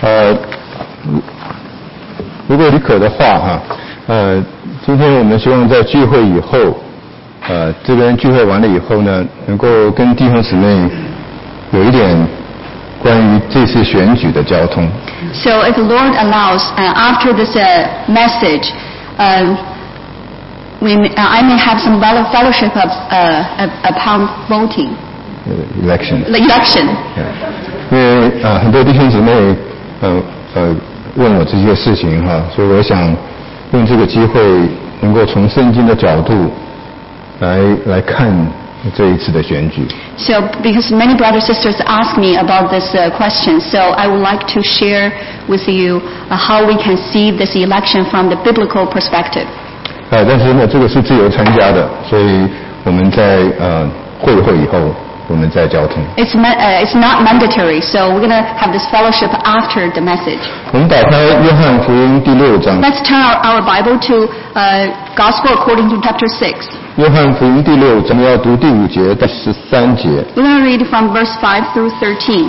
如果许可的话今天我们希望在聚会以后这边聚会完了以后呢，能够跟弟兄姊妹有一点关于这次选举的交通。 So if the Lord allows, after this message, I may have some fellowship upon voting. Election. Election. 因为很多弟兄姊妹问我这些事情所以我想用这个机会能够从圣经的角度来看这一次的选举。 So because many brothers and sisters ask me about this question, so I would like to share with you how we can see this election from the biblical perspective. 但是呢，这个是自由参加的，所以我们在会以后我们再交通。 It's not mandatory, so we're gonna have this fellowship after the message. 我们打开约翰福音第6章。 Let's turn our Bible to Gospel according to chapter 6. 约翰福音第6章，我们要读第5节到13节。 We're gonna read from verse 5 through 13.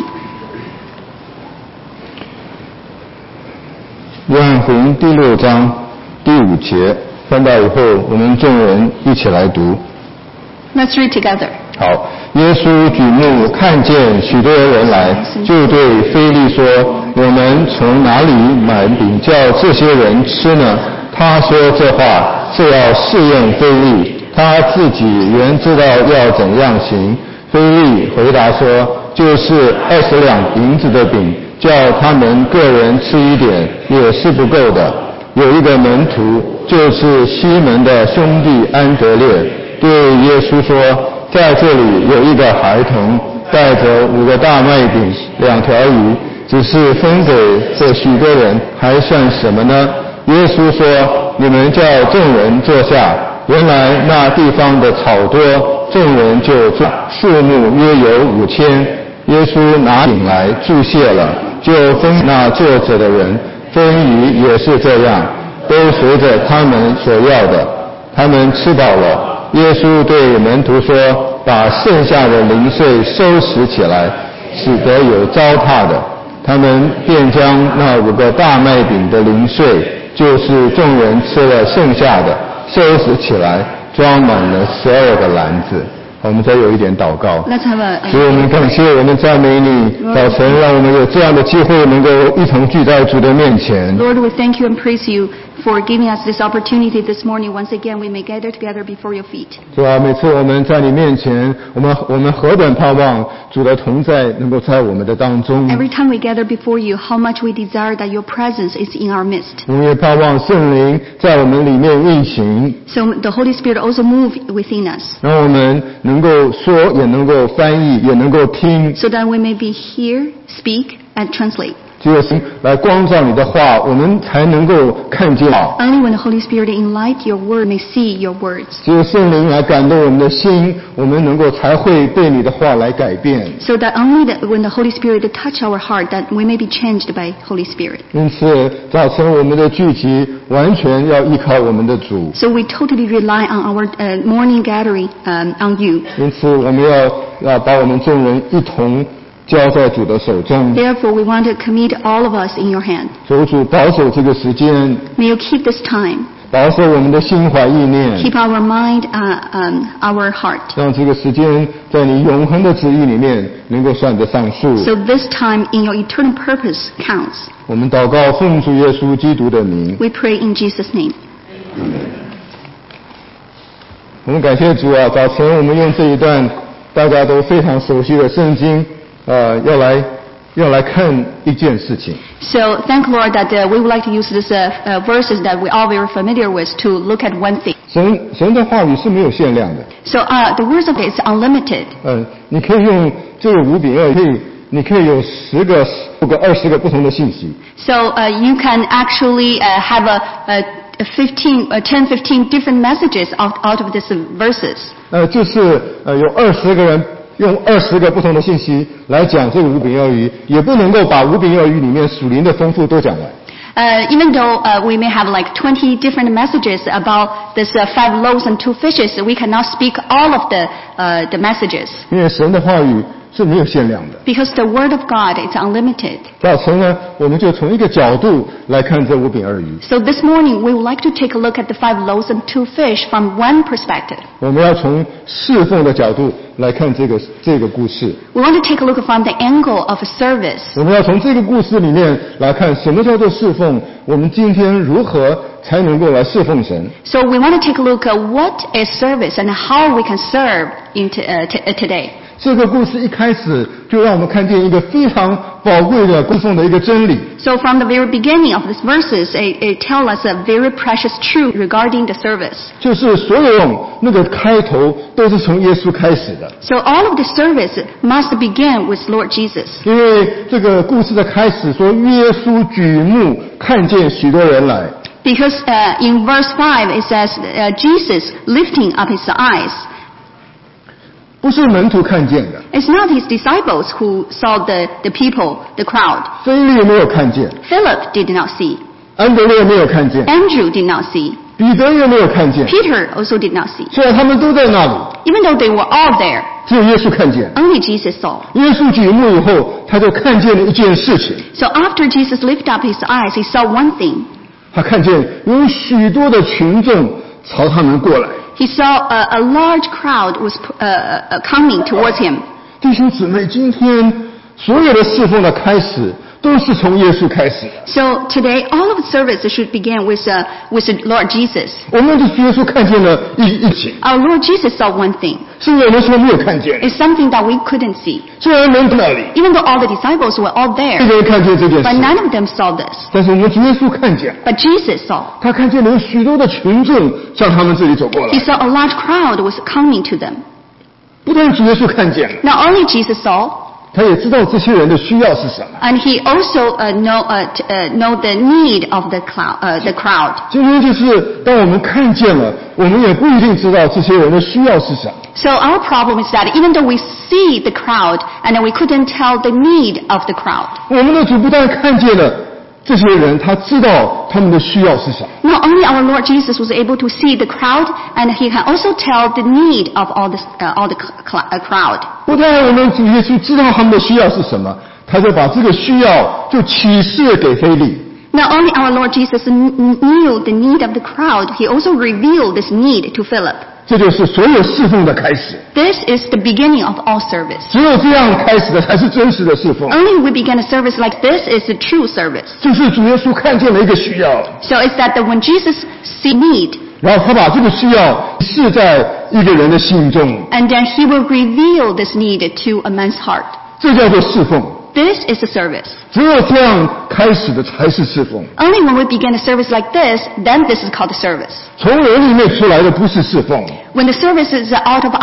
约翰福音第6章第5节，翻到以后，我们众人一起来读。 Let's read together. 好，耶稣举目看见许多人来，就对腓力说：“我们从哪里买饼叫这些人吃呢？”他说这话是要试验腓力，他自己原知道要怎样行。腓力回答说：“就是20两银子的饼，叫他们个人吃一点，也是不够的。”有一个门徒，就是西门的兄弟安德烈，对耶稣说：“在这里有一个孩童，带着5个大麦饼、2条鱼，只是分给这许多人，还算什么呢？”耶稣说：“你们叫众人坐下。”原来那地方的草多，众人就坐，数目约有5000。耶稣拿饼来注谢了，就分那坐着的人，分鱼也是这样，都随着他们所要的。他们吃饱了，耶稣对门徒说：“把剩下的零碎收拾起来，使得有糟蹋的。”他们便将那5个大麦饼的零碎，就是众人吃了剩下的，收拾起来，装满了12个篮子。我们再有一点祷告。主，我们感谢，我们赞美你，早晨让我们有这样的机会，能够一同聚在主的面前。 Lord, we thank you and praise you for giving us this opportunity this morning. Once again, we may gather together before your feet. 主啊，每次我们在你面前，我们何等盼望主的同在能够在我们的当中。 Every time we gather before you, how much we desire that your presence is in our midst. 我们也盼望圣灵在我们里面运行。 So the Holy Spirit also move within us. 让我们能够说，也能够翻译，也能够听。 So that we may be hear, speak, and translate. 只有来光照你的话，我们才能够看见。 Only when the Holy Spirit enlight your word, may see your words. 只有圣灵来感动我们的心，我们能够才会被你的话来改变。 So that only when the Holy Spirit touch our heart, that we may be changed by Holy Spirit. 因此，早晨我们的聚集完全要依靠我们的主。 So we totally rely on our morning gathering on you. 因此，我们要把我们众人一同交在主的手中。 Therefore, we want to commit all of us in your hand. 求主保守这个时间。 May you keep this time. 保守我们的心怀意念。 Keep our mind, our heart. 让这个时间在你永恒的旨意里面能够算得上数。 So this time in your eternal purpose counts. 我们祷告，奉主耶稣基督的名。 We pray in Jesus' name. 我们感谢主啊！早晨我们用这一段大家都非常熟悉的圣经，要来看一件事情。 So thank Lord that we would like to use these verses that we are very familiar with to look at one thing. 神的话语是没有限量的。 So the words of it is unlimited. 你可以用这个5比2，你可以有10个、20个不同的信息。 So you can actually have 10-15 different messages out of these verses. 就是有20个人用20个不同的信息来讲这个5饼2鱼，也不能够把5饼2鱼里面属灵的丰富都讲完。 Even though we may have like 20 different messages about this 5 loaves and 2 fishes, we cannot speak all of the messages. 因为神的话语是没有限量的。 Because the Word of God is unlimited. 早晨呢，我们就从一个角度来看这5饼2鱼。 So this morning we would like to take a look at the 5 loaves and 2 fish from one perspective. 我们要从侍奉的角度来看这个故事。 We want to take a look from the angle of service. 我们要从这个故事里面来看什么叫做侍奉，我们今天如何才能够来侍奉神。 So we want to take a look at what is service and how we can serve today. 这个故事一开始就让我们看见一个非常宝贵的供奉的一个真理。 So from the very beginning of these verses, it tells us a very precious truth regarding the service. 就是所有那个开头都是从耶稣开始的。 So all of the service must begin with Lord Jesus. 因为这个故事的开始说，耶稣举目看见许多人来。 Because in verse 5 it says Jesus lifting up his eyes. 不是门徒看见的。 It's not his disciples who saw the people, the crowd. 腓力没有看见， Philip did not see. 安德烈没有看见， Andrew did not see. 彼得也没有看见。 Peter also did not see. 虽然他们都在那里， Even though they were all there, 只有耶稣看见。 only Jesus saw. 耶稣举目以后，他就看见了一件事情。 So after Jesus lifted up his eyes, he saw one thing. 他看见有许多的群众朝他们过来。 He saw a large crowd was coming towards him. 弟兄姊妹，今天所有的侍奉的开始都是从耶稣开始的。 So today, all of the services should begin with Lord Jesus. 我们的耶稣看见了一景， Our Lord Jesus saw one thing. 是我们所没有看见的。 It's something that we couldn't see. 虽然人在那里， Even though all the disciples were all 这 there, 个人看见这件 but 事， none of them saw this. 但是我们主耶稣看见， But Jesus saw. 他看见了有许多的群众向他们这里走过 He 来。 saw a large crowd was coming to them. 不但主耶稣看见了， Not only Jesus saw, 他也知道这些人的需要是什么。 and he also know the need of the crowd. 今天就是当我们看见了，我们也不一定知道这些人的需要是什么。 So our problem is that even though we see the crowd, and we couldn't tell the need of the crowd. 我们的主不但看见了这些人，他知道他们的需要是什么。 Not only our Lord Jesus was able to see the crowd, and he can also tell the need of all the crowd. 不但我们主耶稣知道他们的需要是什么，他就把这个需要就启示给腓力。 Not only our Lord Jesus knew the need of the crowd, he also revealed this need to Philip. 这就是所有侍奉的开始。 This is the beginning of all service. 只有这样开始的才是真实的侍奉。 Only we begin a service like this is the true service. 就是主耶稣看见了一个需要， So it's that when Jesus see need, 然后他把这个需要示在一个人的心中， and then he will reveal this need to a man's heart. 这叫做侍奉。 This is a service. 只有这样开始的才是侍奉。 Only when we begin a service like this, then this is called a service. 从人里面出来的不是侍奉， When the service is out of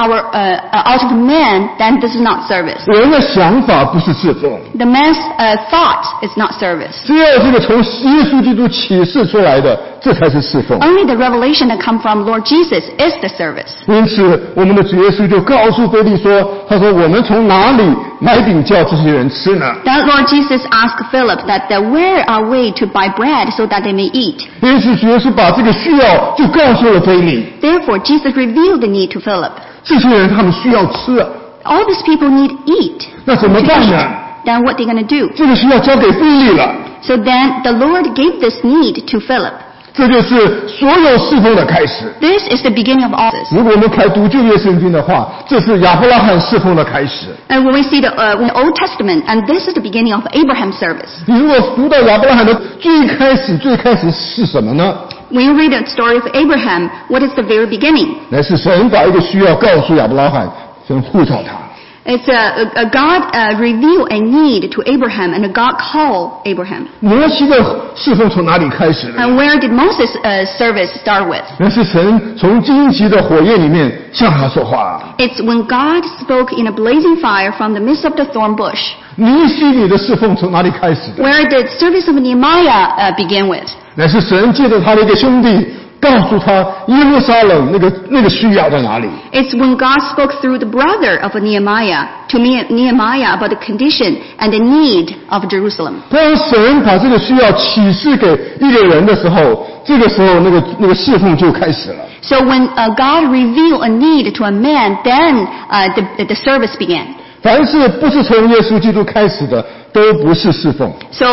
man, then this is not service. 人的想法不是侍奉。 The man's thought is not service. 只有这个从耶稣基督启示出来的，这才是侍奉。 Only the revelation that comes from Lord Jesus is the service. 因此，我们的主耶稣就告诉腓力说：“他说我们从哪里买饼叫这些人吃呢？” Then Lord Jesus asked Philip that where are we to buy bread so that they may eat? 因此，主耶稣把这个需要就告诉了腓力。 Therefore, Jesus revealed the need to Philip. 这些人他们需要吃啊， All these people need eat. 那怎么办呢？ Then what are they going to do? 这个需要交给腓力了。 So then the Lord gave this need to Philip. 这就是所有侍奉的开始。 This is the beginning of all this. 如果我们开读旧约圣经的话，这是亚伯拉罕侍奉的开始。 And when we see the Old Testament, and this is the beginning of Abraham's service. 你如果读到亚伯拉罕的最开始是什么呢？ When you read the story of Abraham, what is the very beginning? 乃是神把一个需要告诉亚伯拉罕，神呼召他。 It's God revealed a need to Abraham, and God called Abraham. 摩西的侍奉从哪里开始的？ And where did Moses' service start with? 那是神从荆棘的火焰里面向他说话。 It's when God spoke in a blazing fire from the midst of the thorn bush. 尼希米的侍奉从哪里开始的？ Where did service of Nehemiah begin with? 乃是神借着他的一个兄弟，告诉他耶路撒冷那个需要在哪里。 It's when God spoke through the brother of Nehemiah to Nehemiah about the condition and the need of Jerusalem. 当神把这个需要启示给一个人的时候，这个时候那个侍奉就开始了。 So when God revealed a need to a man, then the service began. 凡是不是从耶稣基督开始的，都不是侍奉。 So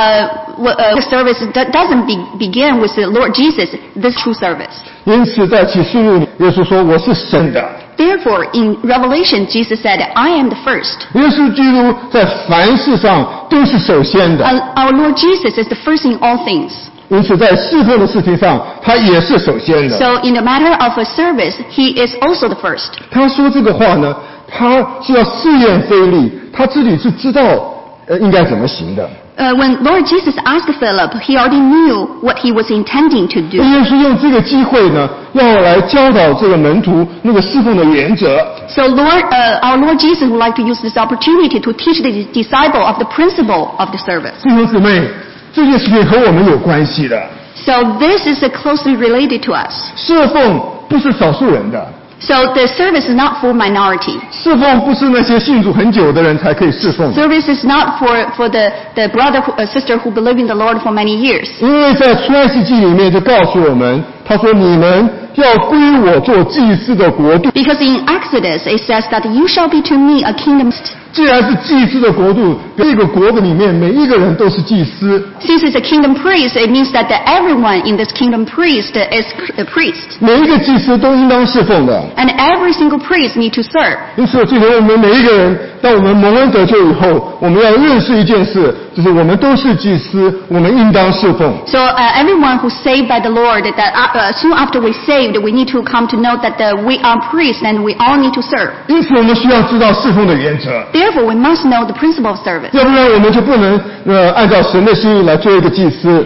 the service doesn't begin with the Lord Jesus, this true service. 因此在启示录，耶稣说我是神的。 Therefore, in Revelation, Jesus said, I am the first. 耶稣基督在凡事上都是首先的。 Our Lord Jesus is the first in all things. 因此在侍奉的事情上，他也是首先的。 So in the matter of a service, he is also the first. 他说这个话呢，他是要试验腓力，他自己是知道应该怎么行的。 When Lord Jesus asked Philip, he already knew what he was intending to do. 耶稣用这个机会呢，要来教导这个门徒那个侍奉的原则。 So our Lord Jesus would like to use this opportunity to teach the disciple of the principle of the service. 弟兄姊妹，这件事情和我们有关系的。 So this is closely related to us. 侍奉不是少数人的。 So the service is not for minority. 侍奉不是那些信主很久的人才可以侍奉。 Service is not for the brother or sister who believe in the Lord for many years. 因为在出埃及记里面就告诉我们，他说你们要归我做祭司的国度。 Because in Exodus it says that you shall be to me a kingdom. 既然是祭司的国度，这个国度里面每一个人都是祭司。 Since it's a kingdom priest, it means that everyone in this kingdom priest is a priest. 每一个祭司都应当侍奉的。 And every single priest need to serve. 因此，记得我们每一个人，当我们蒙恩得救以后，我们要认识一件事，就是我们都是祭司，我们应当侍奉。 So everyone who's saved by the Lord, that soon after we saved, we need to come to know that we are priests and we all need to serve. 因此，我们需要知道侍奉的原则。 Therefore, we must know the principle of service. 要不然我们就不能按照神的心意来做一个祭司。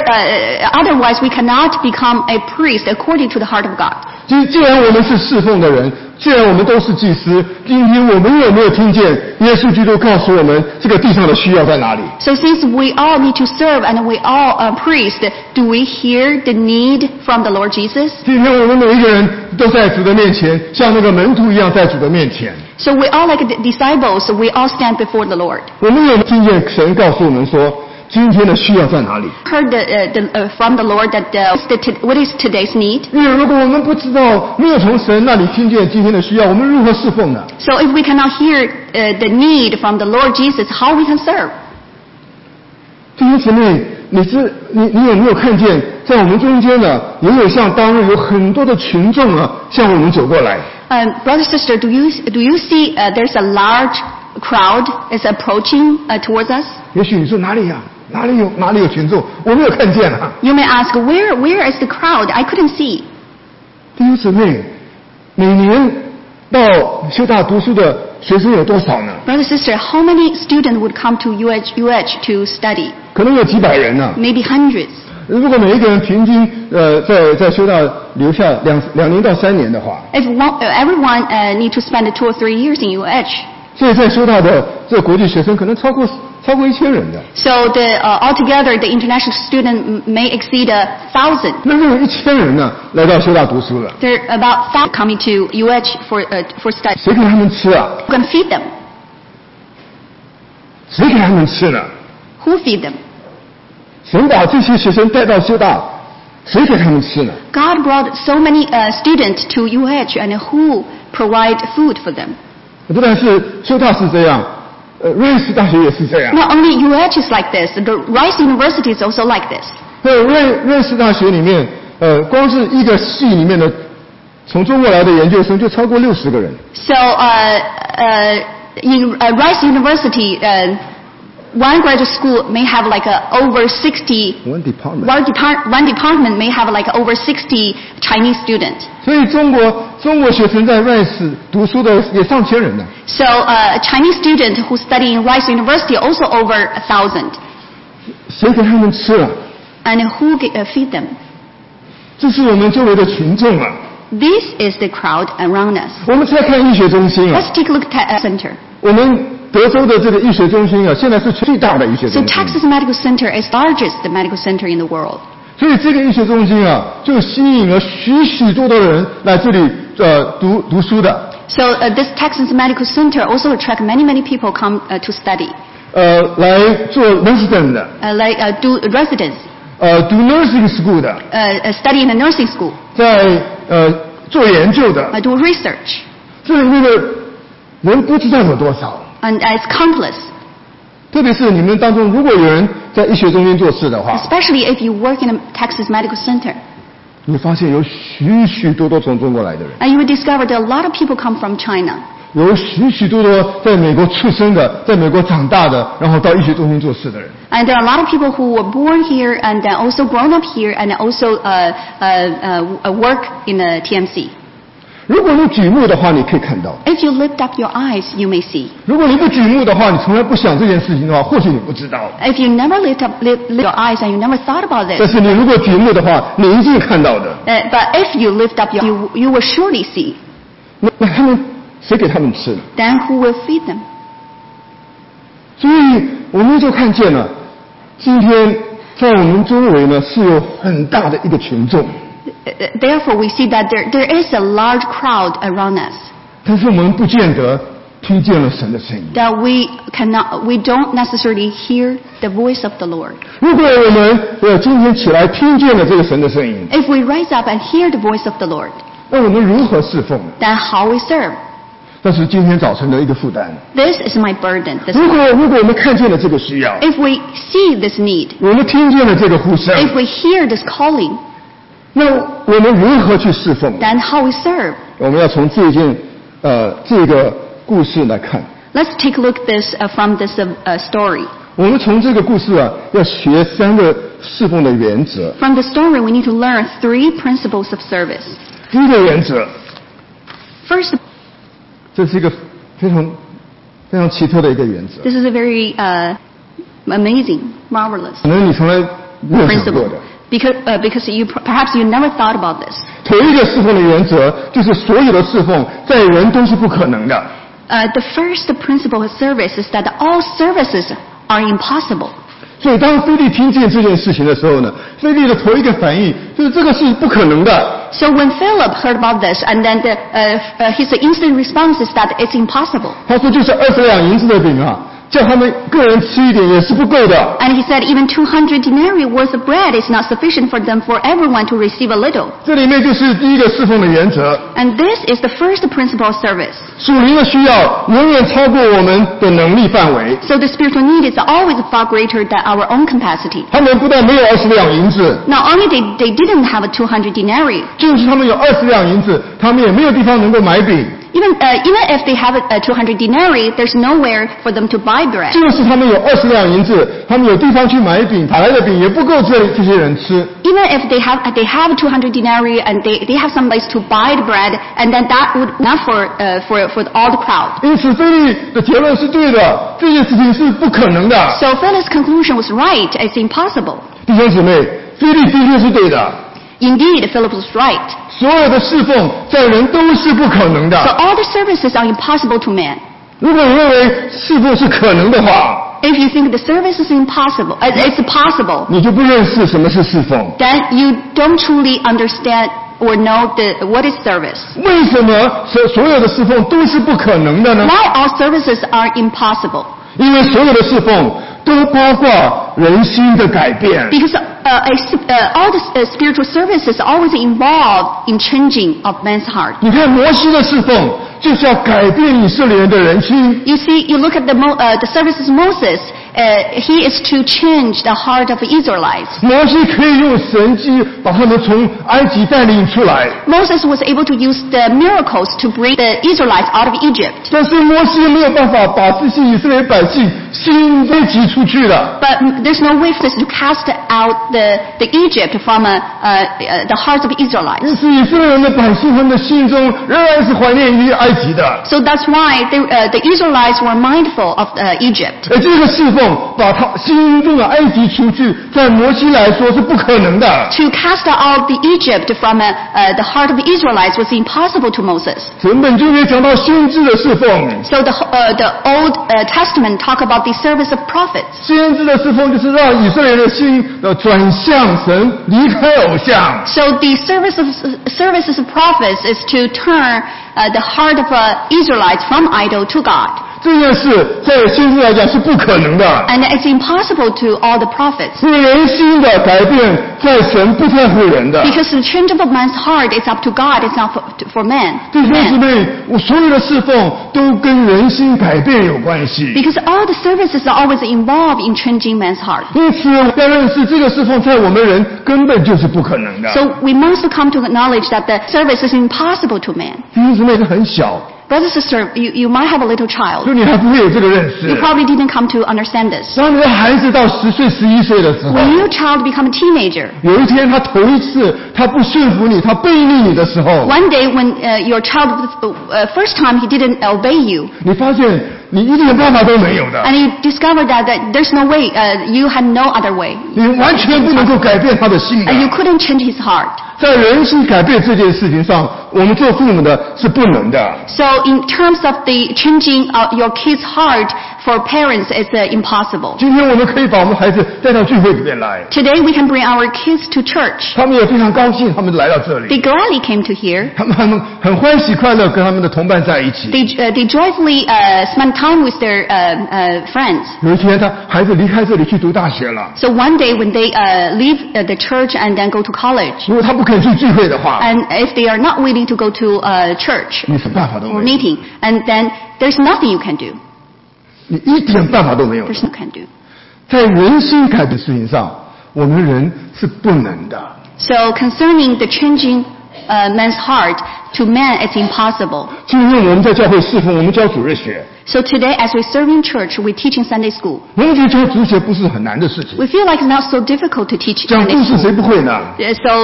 Otherwise, we cannot become a priest according to the heart of God. 既然我们是侍奉的人，既然我们都是祭司，今天我们有没有听见耶稣基督告诉我们这个地上的需要在哪里？ So since we all need to serve and we all are priests, do we hear the need from the Lord Jesus? 今天我们每一个人都在主的面前，像那个门徒一样在主的面前。 So we all like the disciples, we all stand before the Lord. 我们有听见神告诉我们说，今天的需要在哪里？ Heard from the Lord that what is today's need? 因为如果我们不知道，没有从神那里听见今天的需要，我们如何侍奉呢？ So if we cannot hear the need from the Lord Jesus, how we can serve? 弟兄姊妹，你有没有看见，在我们中间呢，也有像当日有很多的群众啊，向我们走过来。 Brother, sister, do you see there's a large crowd is approaching towards us? 也许你说哪里呀？哪里有群众？我没有看见啊。 You may ask, where is the crowd? I couldn't see. 弟兄姊妹，每年到修大读书的学生有多少呢？ Brother, sister, how many students would come to UH to study? 可能有几百人呢。 Maybe hundreds. 如果每一个人平均在修大留下2年到3年的话， If everyone need to spend 2 or 3 years in UH. 所以在修大的这个国际学生可能超过1000人的。 So altogether the international student may exceed 1,000. 那就有1000人呢来到修大读书了。 There are about 1,000 coming to UH for study. 谁给他们吃啊？ Who can feed them? 谁给他们吃呢？ Who feed them? 神把这些学生带到修大，谁给他们吃呢？ God brought so many students to UH, and who provide food for them? 不但是修大是这样，瑞士大学也是这样。 Not only UH is like this, the Rice University is also like this. 瑞士大学里面，光是一个系里面的从中国来的研究生就超过60个人。 So in Rice University, one graduate school may have like over 60. One department. One department may have like over 60 Chinese students. 所以中国学生在瑞士读书的也上千人呢。 So Chinese students who study in Rice University also over 1,000. 谁给他们吃了？ And who feed them? 这是我们周围的群众啊。 This is the crowd around us. 我们再看医学中心啊。 Let's take a look at center. 我们德州的这个医学中心啊，现在是最大的医学 So 中心。 Texas Medical Center is largest medical center in the world. 所以这个医学中心啊，就吸引了许多的人来这里读书的。 So this Texas Medical Center also attract many people come to study. 来做 resident 的。 Like do residence. 读 nursing school 的。 Study in a nursing school. 在做研究的。 Do research. 这里面的人不知道有多少。 And it's countless. 特别是你们当中，如果有人在医学中心做事的话， Especially if you work in a Texas Medical Center. 你会发现有许许多多从中国来的人， And you will discover that a lot of people come from China. 有许许多多在美国出生的，在美国长大的，然后到医学中心做事的人。 And there are a lot of people who were born here and then also grown up here and also work in the TMC. 如果你举目的话，你可以看到； If you lift up your eyes, you may see. 如果你不举目的话，你从来不想这件事情的话，或许你不知道。 If you never lift your eyes and you never thought about 但 this, 是你如果举目的话，你一定看到的。 but if you lift up you will surely see. 那他们谁给他们吃呢？ Then who will feed them? 所以我们就看见了，今天在我们周围呢是有很大的一个群众， Therefore, we see that there is a large crowd around us. 但是我们不见得听见了神的声音。 That we don't necessarily hear the voice of the Lord. 如果我们今天起来听见了这个神的声音， If we rise up and hear the voice of the Lord, 那我们如何侍奉呢？ then how we serve? 这是今天早晨的一个负担。 This is my burden. 如果我们看见了这个需要， If we see this need, 我们听见了这个呼声， if we hear this calling, 那我们如何去侍奉？ then how we serve? 我们要从这个故事来看。 Let's take a look from this story. 我们从这个故事要学3个侍奉的原则。 From the story, we need to learn 3 principles of service. 第一个原则， First, 这是一个非常奇特的一个原则， this is a very amazing, marvelous 可能你从来没有想过 principle. 的。 Because perhaps you never thought about this. 头一个侍奉的原则就是所有的侍奉在人都是不可能的。 The first principle of service is that all services are impossible. 所以当腓利听见这件事情的时候呢，腓利的头一个反应就是这个是不可能的。 So when Philip heard about this, and then his instant response is that it's impossible. 他说就是20两银子的饼啊，叫他们个人吃一点也是不够的。 And he said even 200 denarii worth of bread is not sufficient for them for everyone to receive a little. 这里面就是第一个侍奉的原则。 And this is the first principle of service. 属灵的需要远远超过我们的能力范围。 So the spiritual need is always far greater than our own capacity. 他们不但没有20两银子， Not only they didn't have a 200 denarii, 就是他们有20两银子，他们也没有地方能够买饼。 even if they have a 200 denarii, there's nowhere for them to buy bread. 就是他们有20两银子，他们有地方去买饼，打来的饼也不够这些人吃。 Even if they have 200 denarii and they have some place to buy the bread, and then that would not for all the crowd. 因此，腓利的结论是对的，这件事情是不可能的。 So Philip's conclusion was right. It's impossible. 弟兄姊妹，腓利的确是对的。 Indeed, Philip was right. 所有的侍奉在人都是不可能 So 的。 all the services are impossible to man. 如果你认为侍奉是可能的话， If you think the service is impossible, it's possible, 你就不认识什么是侍奉。 then you don't truly understand or know what is service. 为什么所有的侍奉都是不可能的呢？ Why all services are impossible? 因为所有的侍奉都包括人心的改变。 Because all the spiritual services always involve in changing of man's heart. 你看摩西的侍奉就是要改变以色列人的人心。 You see, you look at the services of Moses. He is to change the heart of the Israelites. 摩西可以用神迹把他们从埃及带领出来， Moses was able to use the miracles to bring the Israelites out of Egypt. 但是摩西没有办法把这些以色列百姓心都挤出去了。 But there's no way for us to cast out the Egypt from the hearts of Israelites. 因此，以色列人的百姓他们的心中仍然是怀念于埃及的。 So that's why the Israelites were mindful of Egypt. 而这个侍奉把他心中的埃及除去，在摩西来说是不可能的。 To cast out the Egypt from the heart of the Israelites was impossible to Moses. 整本旧约讲到先知的侍奉， So the Old Testament talk about the service of prophets. 先知的侍奉就是让以色列人的心转向神，离开偶像。 So the services of prophets is to turn the heart of Israelites from idol to God. 这件事在先知来讲是不可能的， And it's impossible to all the prophets. 因为人心的改变在神不在乎人的。 Because the change of a man's heart is up to God, it's not for man. 弟兄姊妹，我所有的侍奉都跟人心改变有关系。 Because all the services are always involved in changing man's heart. 因此要认识这个侍奉在我们人根本就是不可能的。 So we must come to acknowledge that the service is impossible to man. 弟兄姊妹，这很小， Brother, sister, you might have a little child. 就你还不会有这个认 You 识。 probably didn't come to understand this. 当你的孩子到10岁、11岁的时候， When your child become a teenager, 有一天他头一次他不顺服你，他背逆你的时候， one day when your child, first time he didn't obey you, 你发现你一点办法都没有的， and you discovered that there's no way, you had no other way, 你完全不能够改变他的心的 and。you couldn't change his heart. 在人心改变这件事情上，我们做父母的是不能的。 So in terms of the changing your kid's heart for parents, it's impossible. 今天我们可以把我们孩子带到聚会里面来， Today we can bring our kids to church. 他们也非常高兴，他们来到这里， They gladly came to here. 他们很欢喜快乐，跟他们的同伴在一起。 They joyfully spend time with their friends. 有一天，孩子离开这里去读大学了， So one day when they leave the church and then go to college, 如果他不肯去聚会的话， and if they are not willing to go to church 你什么办法都 or 没有， meeting, and then there's nothing you can do. 你一点办法都没有。 There's no can do. 在人心改变事情上，我们人是不能的。 So concerning the changing man's heart to man, it's impossible. 就因为我们在教会侍奉，我们教主日学， So today, as we serve in church, we teach in Sunday school. 我们觉得教主日学不是很难的事情。 We feel like it's not so difficult to teach 讲 Sunday 故事 school. 谁不会呢？ So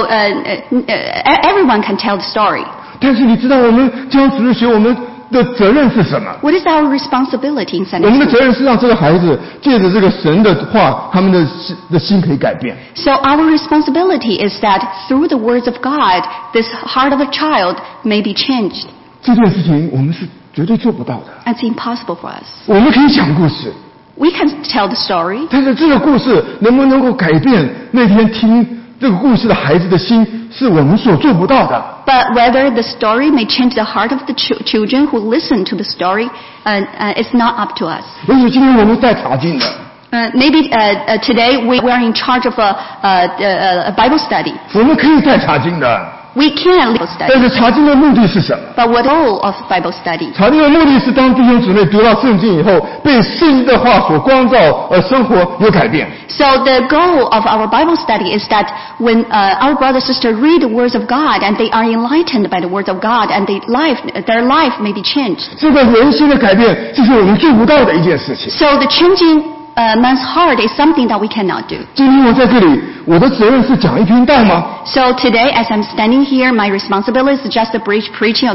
everyone can tell the story. 但是你知道我们教主日学，我们的责任是什么？ What is our responsibility in 我 Sunday 们的 school? 责任是让这个孩子借着这个神的话，他们的心可以改变。 So our responsibility is that through the words of God, this heart of a child may be changed. 这件事情我们是绝对做不到的。 It's impossible for us. 我们可以讲故事， We can tell the story, 但是这个故事能不能够改变那天听这个故事的孩子的心，是我们所做不到的。 but whether the story may change the heart of the children who listen to the story, it's not up to us. 也许今天我们带查经的， Maybe today we are in charge of a Bible study. 我们可以带查经的， We can lead Bible 但 study. 是查经的目的是什么？ But what goal of Bible study? 查经的目的是当弟兄姊妹读到圣经以后，被圣经的话所光照，而生活有改变。 So the goal of our Bible study is that when our brother sister read the words of God and they are enlightened by the words of God and their life may be changed. 这个人心的改变，这是我们做不到的一件事情。 So the changing man's heart is something that we cannot do. 今天我在这里，我的责任是讲一篇道吗？ So today, as I'm standing here, my responsibility is just to preaching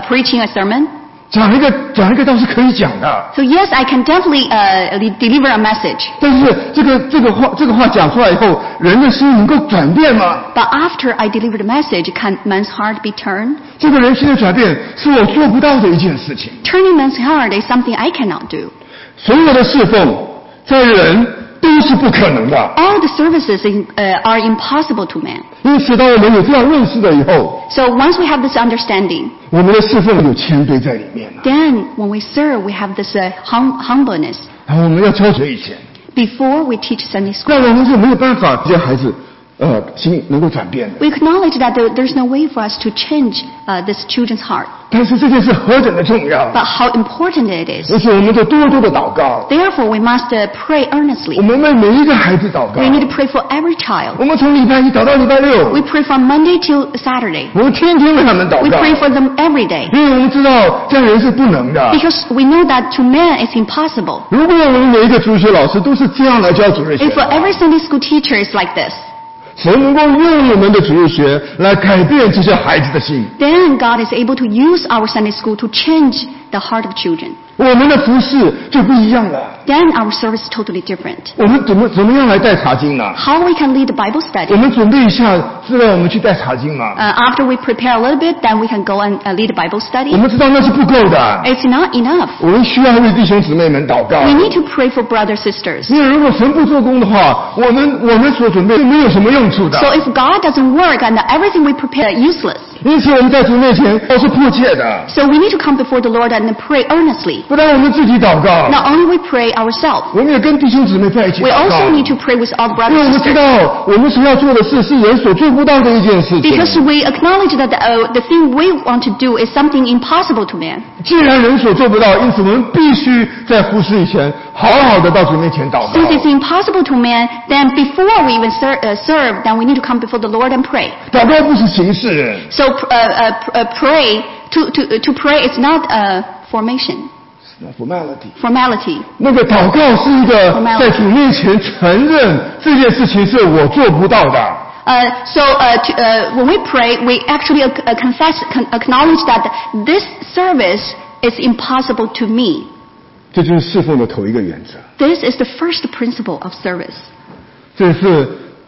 a sermon. 讲一个道是可以讲的， So yes, I can definitely deliver a message. 但是这个话讲出来以后，人的心能够转变吗？ But after I deliver the message, can man's heart be turned? 这个人心的转变是我做不到的一件事情。 Turning man's heart is something I cannot do. 所有的侍奉在人都是不可能的。 All the services are impossible to man. 因此，当我们有这样认识了以后， So once we have this understanding, 我们的侍奉有谦卑在里面了。 then when we serve, we have this humbleness. 然后我们要教学以前， Before we teach Sunday school, 那我们是没有办法这些孩子心能够转变的。 we acknowledge that there's no way for us to change this children's heart. 但是这件事何等的重要， But how important it is. 而且我们就多多的祷告， Therefore, we must pray earnestly. 我们为每一个孩子祷告 We。need to pray for every child. 我们从礼拜一祷到礼拜六， We pray from Monday till Saturday. 我们天天为他们祷 We 告， pray for them every day. 因为我们知道这样人是不能的。 Because we know that to man it's impossible. 如果我们每一个主学老师都是这样来教主日学 If every Sunday school teacher is like this, 神能够用我们的主日学来改变这些孩子的心， then God is able to use our Sunday school to change the heart of children. 我们的服事就不一样了。 Then our service is totally different. 我们怎么样来带查经呢？ How we can lead the Bible 我 study? 们准备一下，知道我们去带查经吗？ After we prepare a little bit, then we can go and lead the Bible 我 study. 们知道那是不够的， It's not enough. 我们需要为弟兄姊妹们祷告。 We need to pray for brothers sisters. 因为如果神不做工的话，我们所准备是没有什么用处的。 So if God doesn't work and everything we prepare is useless, 因此我们在主面前都是迫切的。 So we need to come before the Lord and pray earnestly. 不但我们自己祷告， Not only we pray ourselves, 我们也跟弟兄姊妹在一起 we 祷告 also。need to pray with all the 因为 brothers 我 and 们知 sisters. 道我们所要做的事是人所做不到的一件事情。 Because we acknowledge that the thing we want to do is something impossible to man. 既然人所做不到，因此我们必须在服事以前，好好的到主面前祷告。 Since it's impossible to man, then before we even serve, then we need to come before the Lord and pray. 祷告不是形式， So pray to pray is not a formation, formality. 那个祷告是一个在主面前承认这件事情是我做不到的。 When we pray, we actually acknowledge that this service is impossible to me. 这就是侍奉的头一个原则。 This is the first principle of service. 这是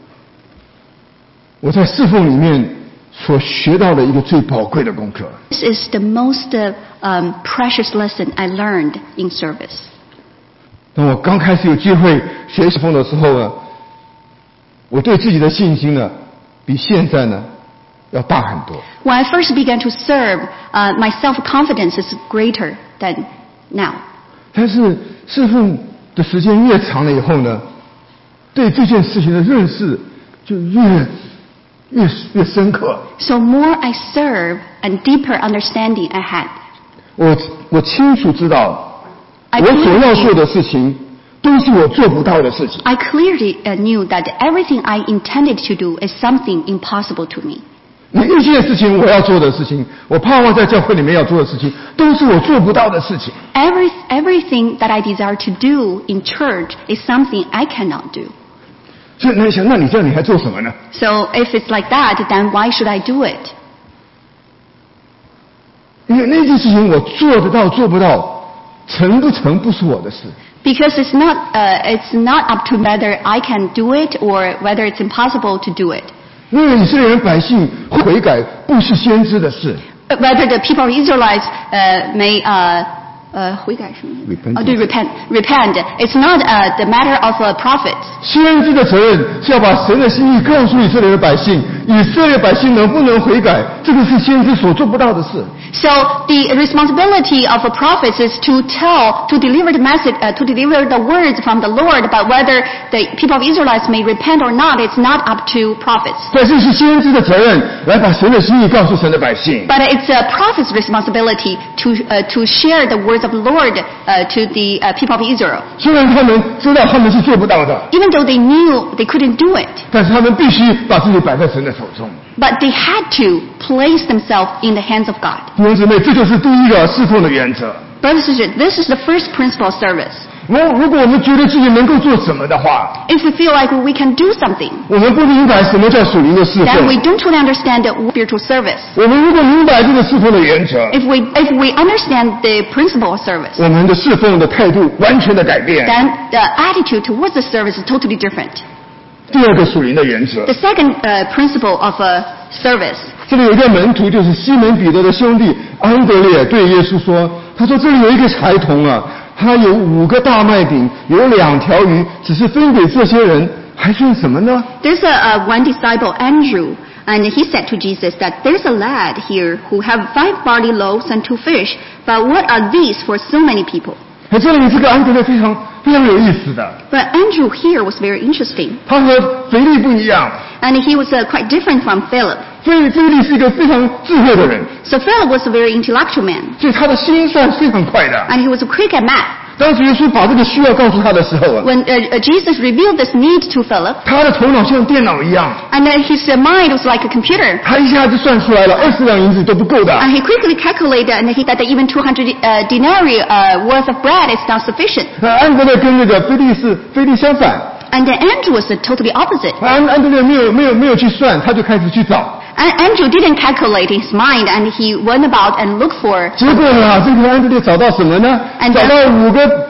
我在侍奉里面所学到的一个最宝贵的功课。 This is the most precious lesson I learned in service. 当我刚开始有机会学侍奉的时候呢，我对自己的信心呢，比现在呢要大很多。 When I first began to serve, my self-confidence is greater than now. 但是侍奉的时间越长了以后呢，对这件事情的认识就越深刻。 So more I serve and deeper understanding I had. 我清楚知道， I 我所要做的事情都是我做不到的事情。 I clearly knew that everything I intended to do is something impossible to me. 每一件事情我要做的事情，我盼望在教会里面要做的事情，都是我做不到的事情。 Everything that I desire to do in church is something I cannot do. 所以那你想，那你这样你还做什么呢？ So if it's like that, then why should I do it? 因为那件事情我做得到做不到，成不成不是我的事。 Because it's not up to whether I can do it or whether it's impossible to do it. 因为以色列人百姓悔改不是先知的事。 Whether the people of Israelites may 悔改什么？ Repent. 对 repent. It's not the matter of prophets. 先知的责任是要把神的心意告诉以色列的百姓，以色列百姓能不能悔改，这个是先知所做不到的事。 So the responsibility of a prophet is to deliver the message, to deliver the words from the Lord. But whether the people of Israelites may repent or not, it's not up to prophets. 但是是先知的责任，来把神的心意告诉神的百姓。 But it's a prophet's responsibility to share the words of the Lord to the people of Israel. 虽然他们知道他们是做不到的， Even though they knew they couldn't do it, 但是他们必须把自己摆在神的手中。 but they had to place themselves in the hands of God. 弟兄姊妹，这就是第一个侍奉的原则。 Brothers and sisters, this is the first principle of service. 如果我们觉得自己能够做什么的话， If we feel like we can do something, 我们不明白什么叫属灵的侍 then 奉。 we don't truly understand the spiritual service. 我们如果明白这个侍奉的原则， If we understand the principle of service, 我们的侍奉的态度完全的改变。 then the attitude towards the service is totally different. 第二个属灵的原则 The，second principle of service. 这里有一个门徒，就是西门彼得的兄弟安德烈，对耶稣说：“他说这里有一个孩童啊，他有5个大麦饼，有2条鱼，只是分给这些人，还算什么呢？” There's one disciple, Andrew, and he said to Jesus that there's a lad here who have 5 barley loaves and 2 fish, but what are these for so many people? 这里这个安德烈非常有意思的， But Andrew here was very interesting, 他和腓力不一样。 and he was quite different from Philip. 腓力是一个非常智慧的人， So Philip was a very intellectual man, 所以他的心算非常快的。 and he was quick at math. 当时耶稣把这个需要告诉他的时候啊， When Jesus revealed this need to Philip, 他的头脑像电脑一样， and then his mind was like a computer, 他一下就算出来了，20两银子都不够的。 and he quickly calculated that even 200 denarii worth of bread is not sufficient. 安德烈跟那个腓力相反， And then Andrew was totally opposite. 安德烈没有去算，他就开始去找。 And Andrew didn't calculate in his mind, and he went about and looked for. 结果啊，这个安德烈找到什么呢？ And 找到5个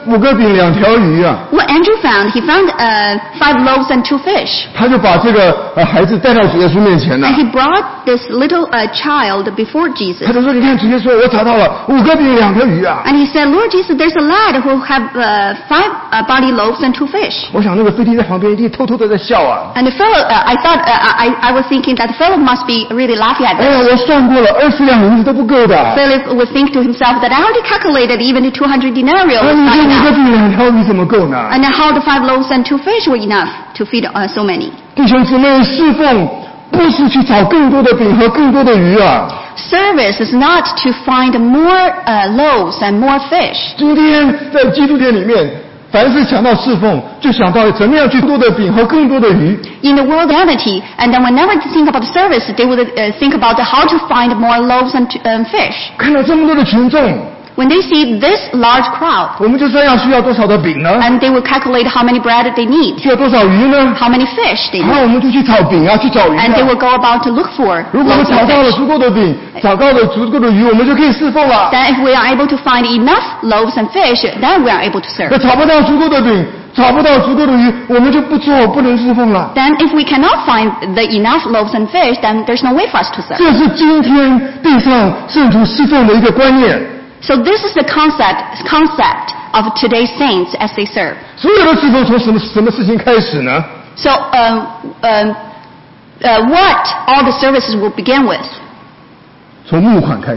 5个饼2条鱼啊。 What Andrew found, he found 5 loaves and 2 fish. 他就把这个孩子带到主耶稣面前了。 And he brought this little child before Jesus. 他就说：“你看，主耶稣，我找到了5个饼2条鱼啊。” And he said, Lord Jesus, there's a lad who have 5 barley loaves and 2 fish. 我想那个菲利在旁边一定偷偷的在笑啊。 And the fellow, I thought, I was thinking that the fellow must be really laughing at 哎呀， this. 我算过了，20两银子都不够的。 Philip would think to himself that I already calculated even the 200 denarii 哎， was 你 not 这5个 enough. 饼2条鱼怎么够呢？ And how the 5 loaves and 2 fish were enough to feed so many. 弟兄姊妹，侍奉不是去找更多的饼和更多的鱼啊。 Service is not to find more loaves and more fish. 今天在基督殿里面，凡是想到侍奉，就想到怎么样去多的饼和更多的鱼。 In the world reality, and then whenever they think about the service, they would think about how to find more loaves and fish. 看到这么多的群众， When they see this large crowd, 我们就算要需要多少的饼呢？ and they will calculate how many bread they need, 需要多少鱼呢？ how many fish they 然后 need, 我们就去找饼啊，去找鱼 and they 啊。 will go about to look for 如果我们 loaves 找 and 到了 fish. 足够的饼，找到了足够的鱼，我们就可以侍奉了。 Then if we are able to find enough loaves and fish, then we are able to 那 serve. 找不到足够的饼，找不到足够的鱼，我们就不做，不能侍奉了。 Then if we cannot find the enough loaves and fish, then there's no way for us to serve. 这是今天地上圣徒侍奉的一个观念。 So this is the concept of today's saints as they serve. 所有的侍奉从什么事情开始呢？ So what all the services will begin with? 从募款开始，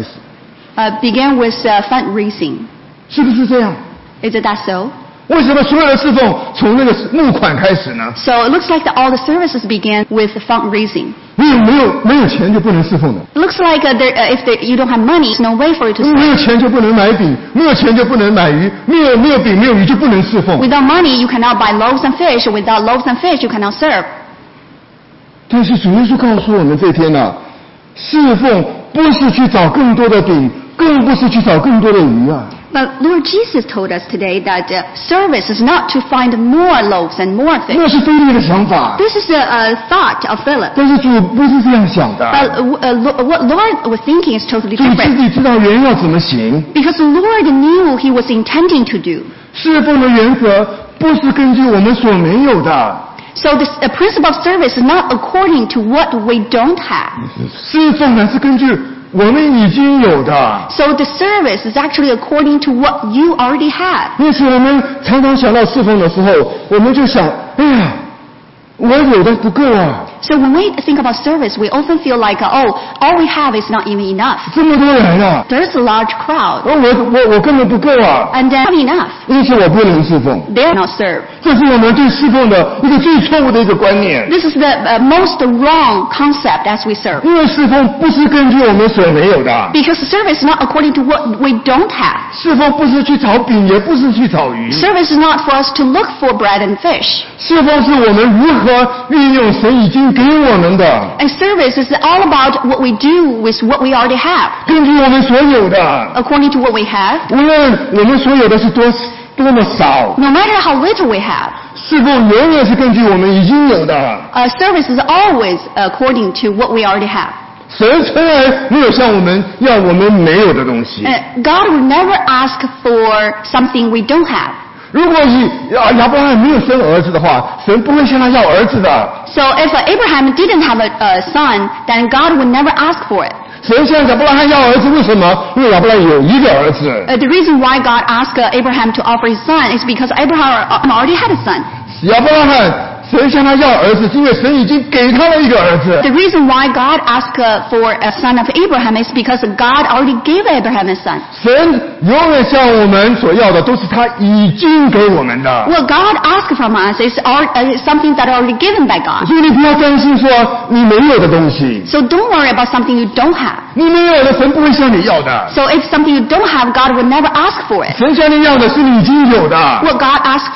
Begin with fundraising. 是不是这样？ Is it that so? 为什么所有的侍奉从那个募款开始呢？ So it looks like all the services begin with fundraising. 没有钱就不能侍奉的， It looks like if you don't have money, there's no way for you to 没 serve. 有钱就不能买饼，没有钱就不能买鱼，没有饼没有鱼就不能侍奉。 Without money, you cannot buy loaves and fish. Without loaves and fish, you cannot serve. 但是主耶稣告诉我们这天啊，侍奉不是去找更多的饼，更不是去找更多的鱼啊。 But Lord Jesus told us today that service is not to find more loaves and more 那 fish. 是菲利的想法， This is a thought of Philip. 但是主不是这样想的。 But what Lord was thinking is totally 主自 different. 己知道人要怎么行， Because the Lord knew he was intending to do. 侍奉的原则不是根据我们所没有的， So the principle of service is not according to what we don't have. 侍奉呢是根据我们已经有的。 So the service is actually according to what you already have. 因此，我们常常想到侍奉的时候，我们就想：哎呀，我有的不够啊！ So when we think about service, we often feel like, all we have is not even enough. 这么多人啊， There's a large crowd, 我根本不够啊！ and not enough. 因此，我不能侍奉。 They are not served. 这是我们对侍奉的一个最错误的一个观念。 This is the most wrong concept as we serve. 因为侍奉不是根据我们所没有的， Because service is not according to what we don't have. 侍奉不是去找饼，也不是去找鱼。 Service is not for us to look for bread and fish. 侍奉是我们如何运用神已经给我们的， And service is all about what we do with what we already have. 根据我们所有的， According to what we have, 无论我们所有的是多么少， no matter how little we have, 侍奉永远是根据我们已经有的。 service is always according to what we already have. 神从来没有向我们要我们没有的东西。 God will never ask for something we don't have. 如果亚伯拉罕没有生儿子的话，神不会向他要儿子的。 So if Abraham didn't have a son, then God would never ask for it. 神向亚伯拉罕要儿子，为什么？因为亚伯拉罕有一个儿子。 The reason why God asked Abraham to offer his son is because Abraham already had a son. 亚伯拉罕，神向他要儿子，因为神已经给他了一个儿子。 The reason why God asked for a son of Abraham is because God already gave Abraham a son. 神永远向我们所要的都是他已经给我们的。 What God asks from us is something that already given by God. 所以你不要担心说你没有的东西， So don't worry about something you don't have. 你没有的，神不会向你要的。 So if something you don't have, God would never ask for it. 神向你要的是你已经有的， What God asks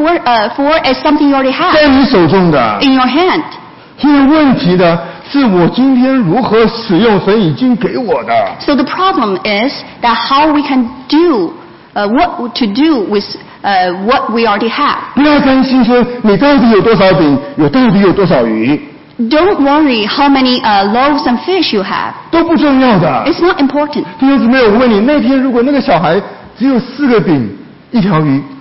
for is something you already 在 have 你手中的。 in your hand. 因为问题的是我今天如何使用神已经给我的。 So the problem is that how we can do what to do with what we already have. 不要担心说你到底有多少饼，到底有多少鱼， Don't worry how many loaves and fish you have. 都不重要的。 It's not important. 弟兄姊妹，我问你，那天如果那个小孩只有4个饼1条鱼，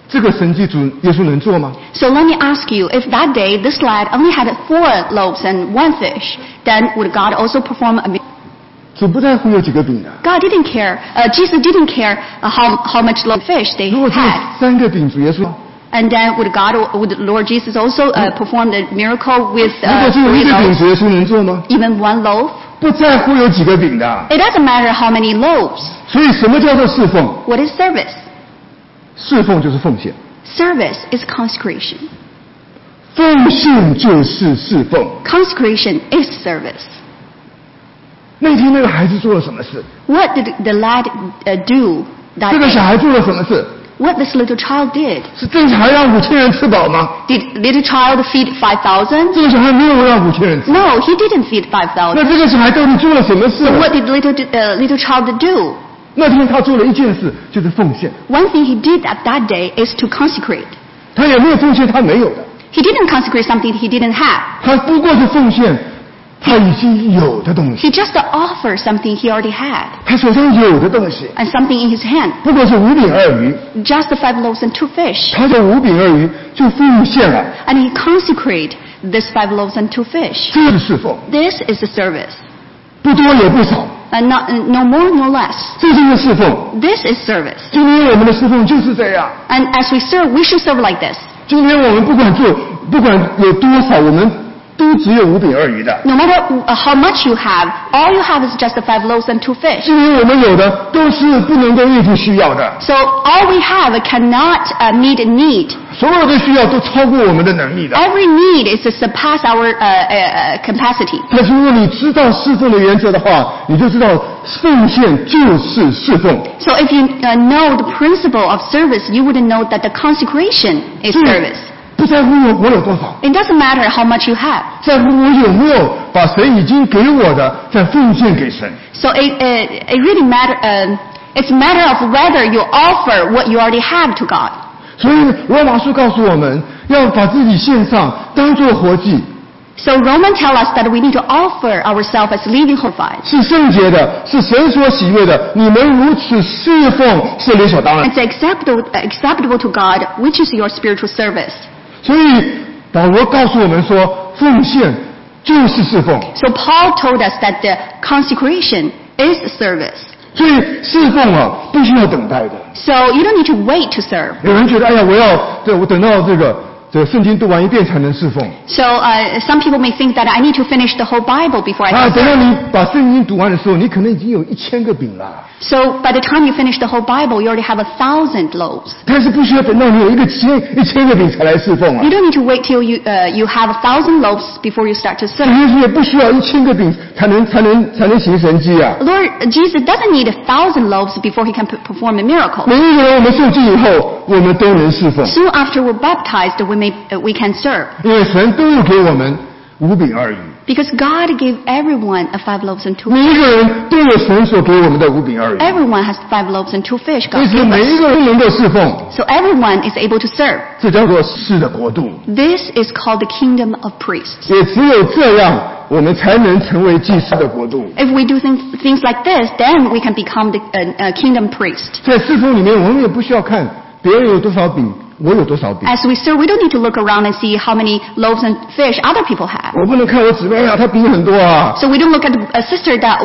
这个神迹主耶稣能做吗？ So let me ask you, if that day this lad only had 4 loaves and 1 fish, then would God also perform a miracle? 主不在乎有几个饼的。 God didn't care. Jesus didn't care how much loaf fish they 如果只有 had. 3个饼，主耶稣。 And then would Lord Jesus also perform the miracle with 如果只有 3 1个饼， loaves, 主耶稣能做吗？ even 1 loaf? 不在乎有几个饼的。 It doesn't matter how many loaves. 所以什么叫做侍奉？ What is service? 侍奉就是奉献， Service is consecration. 奉献就是侍奉。 Consecration is service. 那天那个孩子做了什么事？ What did the lad do that 这个小 day? 孩做了什么事？ What this little child did? 是这个小孩让5000人吃饱吗？ Did little child feed 5,000? 这个小孩没有让5000人吃。 No, he didn't feed 那 5,000. 这个小孩到底做了什么事？ What did little child do? 那天他做了一件事，就是奉献。 One thing he did at that day is to consecrate. 他也没有奉献他没有的， He didn't consecrate something he didn't have. 他不过是奉献他已经有的东西， He just offered something he already had 他手上有的东西， and something in his hand. 不过是5饼2鱼， Just the 5 loaves and 2 fish. 他的5饼2鱼就奉献了， And he consecrated this 5 loaves and 2 fish. 这是侍奉， This is the service. 不多也不少， No more, no less. 这就是侍奉。 This is service. 今天我们的侍奉就是这样。 And as we serve, we should serve like this. 今天我们不管有多少，我们都只有5饼2鱼的。 No matter how much you have, all you have is just the 5 loaves and 2 fish. 今天我们有的都是不能够应付需要的， So all we have cannot meet a need. 所有的需要都超过我们的能力的。 Every need is to surpass our capacity. 但是如果你知道侍奉的原则的话，你就知道奉献就是侍奉。 So if you know the principle of service, you would know that the consecration is 所以 service. 不在乎我有多少， It doesn't matter how much you have. 在乎我有没有把神已经给我的再奉献给神。 So it really matter. It's a matter of whether you offer what you already have to God. 所以罗马书告诉我们要把自己献上，当作活祭， So Romans tell us that we need to offer ourselves as living sacrifice. 是圣洁的，是神所喜悦的。你们如此侍奉是理所当然。 It's acceptable to God, which is your spiritual service. 所以保罗告诉我们说，奉献就是侍奉。 So Paul told us that the consecration is service. 所以侍奉必须要等待的。 So you don't need to wait to serve. 有人觉得，哎呀，我等到这个圣经读完一遍才能侍奉。 So some people may think that I need to finish the whole Bible before I 啊， can 等到 serve. 你把圣经读完的时候，你可能已经有1000个饼了。 So by the time you finish the whole Bible, you already have 1,000 loaves. 但是不需要等到你有一千个饼才来侍奉啊 You。don't need to wait till you have 1,000 loaves before you start to 主 serve. 耶稣也不需要1000个饼才能行神迹啊。 Lord Jesus doesn't need 1,000 loaves before he can perform a miracle. 每一个人我们受浸以后，我们都能侍奉， Soon after we're baptized, we can serve. 因为神都有给我们5饼2鱼， Because God gave everyone 5 loaves and 2 每 fish. 一个人都有神所给我们的5饼2鱼， Everyone has 5 loaves and 2 fish. 因 God 此 gave 每一 us. 个人都能够侍奉， So everyone is able to serve. 这叫做神的国度。 This is called the kingdom of priests. 也只有这样，我们才能成为祭司的国度。 If we do things like this, then we can become the kingdom priest. 在侍奉里面，我们也不需要看别人有多少饼，我有多少饼。 As we serve, we don't need to look around and see how many loaves and fish other people have. 我不能看我姊妹呀，她饼很多啊， So we don't look at a sister that,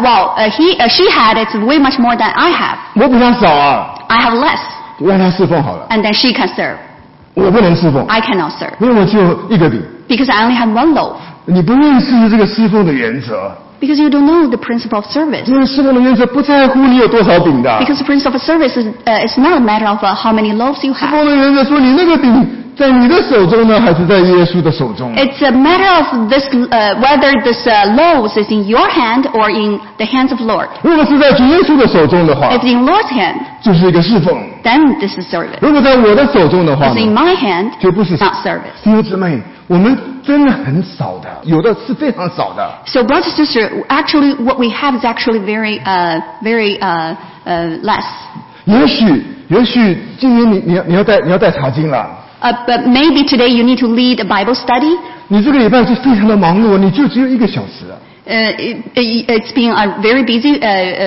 she had it's way much more than I have. 我比她少啊， I have less. 让她侍奉好了。 And then she can serve. 我不能侍奉， I cannot serve. 因为我只有1个饼。 Because I only have 1 loaf. 你不认识这个侍奉的原则， Because you don't know the principle of service. 因为侍奉的原则不在乎你有多少饼的。 Because the principle of service is not a matter of how many loaves you 侍 have. 奉的原则说，你那个饼在你的手中呢，还是在耶稣的手中？ It's a matter of this, whether this loaves is in your hand or in the hands of Lord. 如果是在主耶稣的手中的话 If，it's in Lord's hand, 就是一个侍奉； then this is service. 如果在我的手中的话 If it's in 呢， my hand, 就不是 not service. 弟兄姊妹，我们真的很少的，有的是非常少的。 So brothers and sisters, actually what we have is actually very less. 也许今年你要带查经了， But maybe today you need to lead a Bible study. 你这个礼拜就非常的忙碌，你就只有1个小时啊。 It's been very busy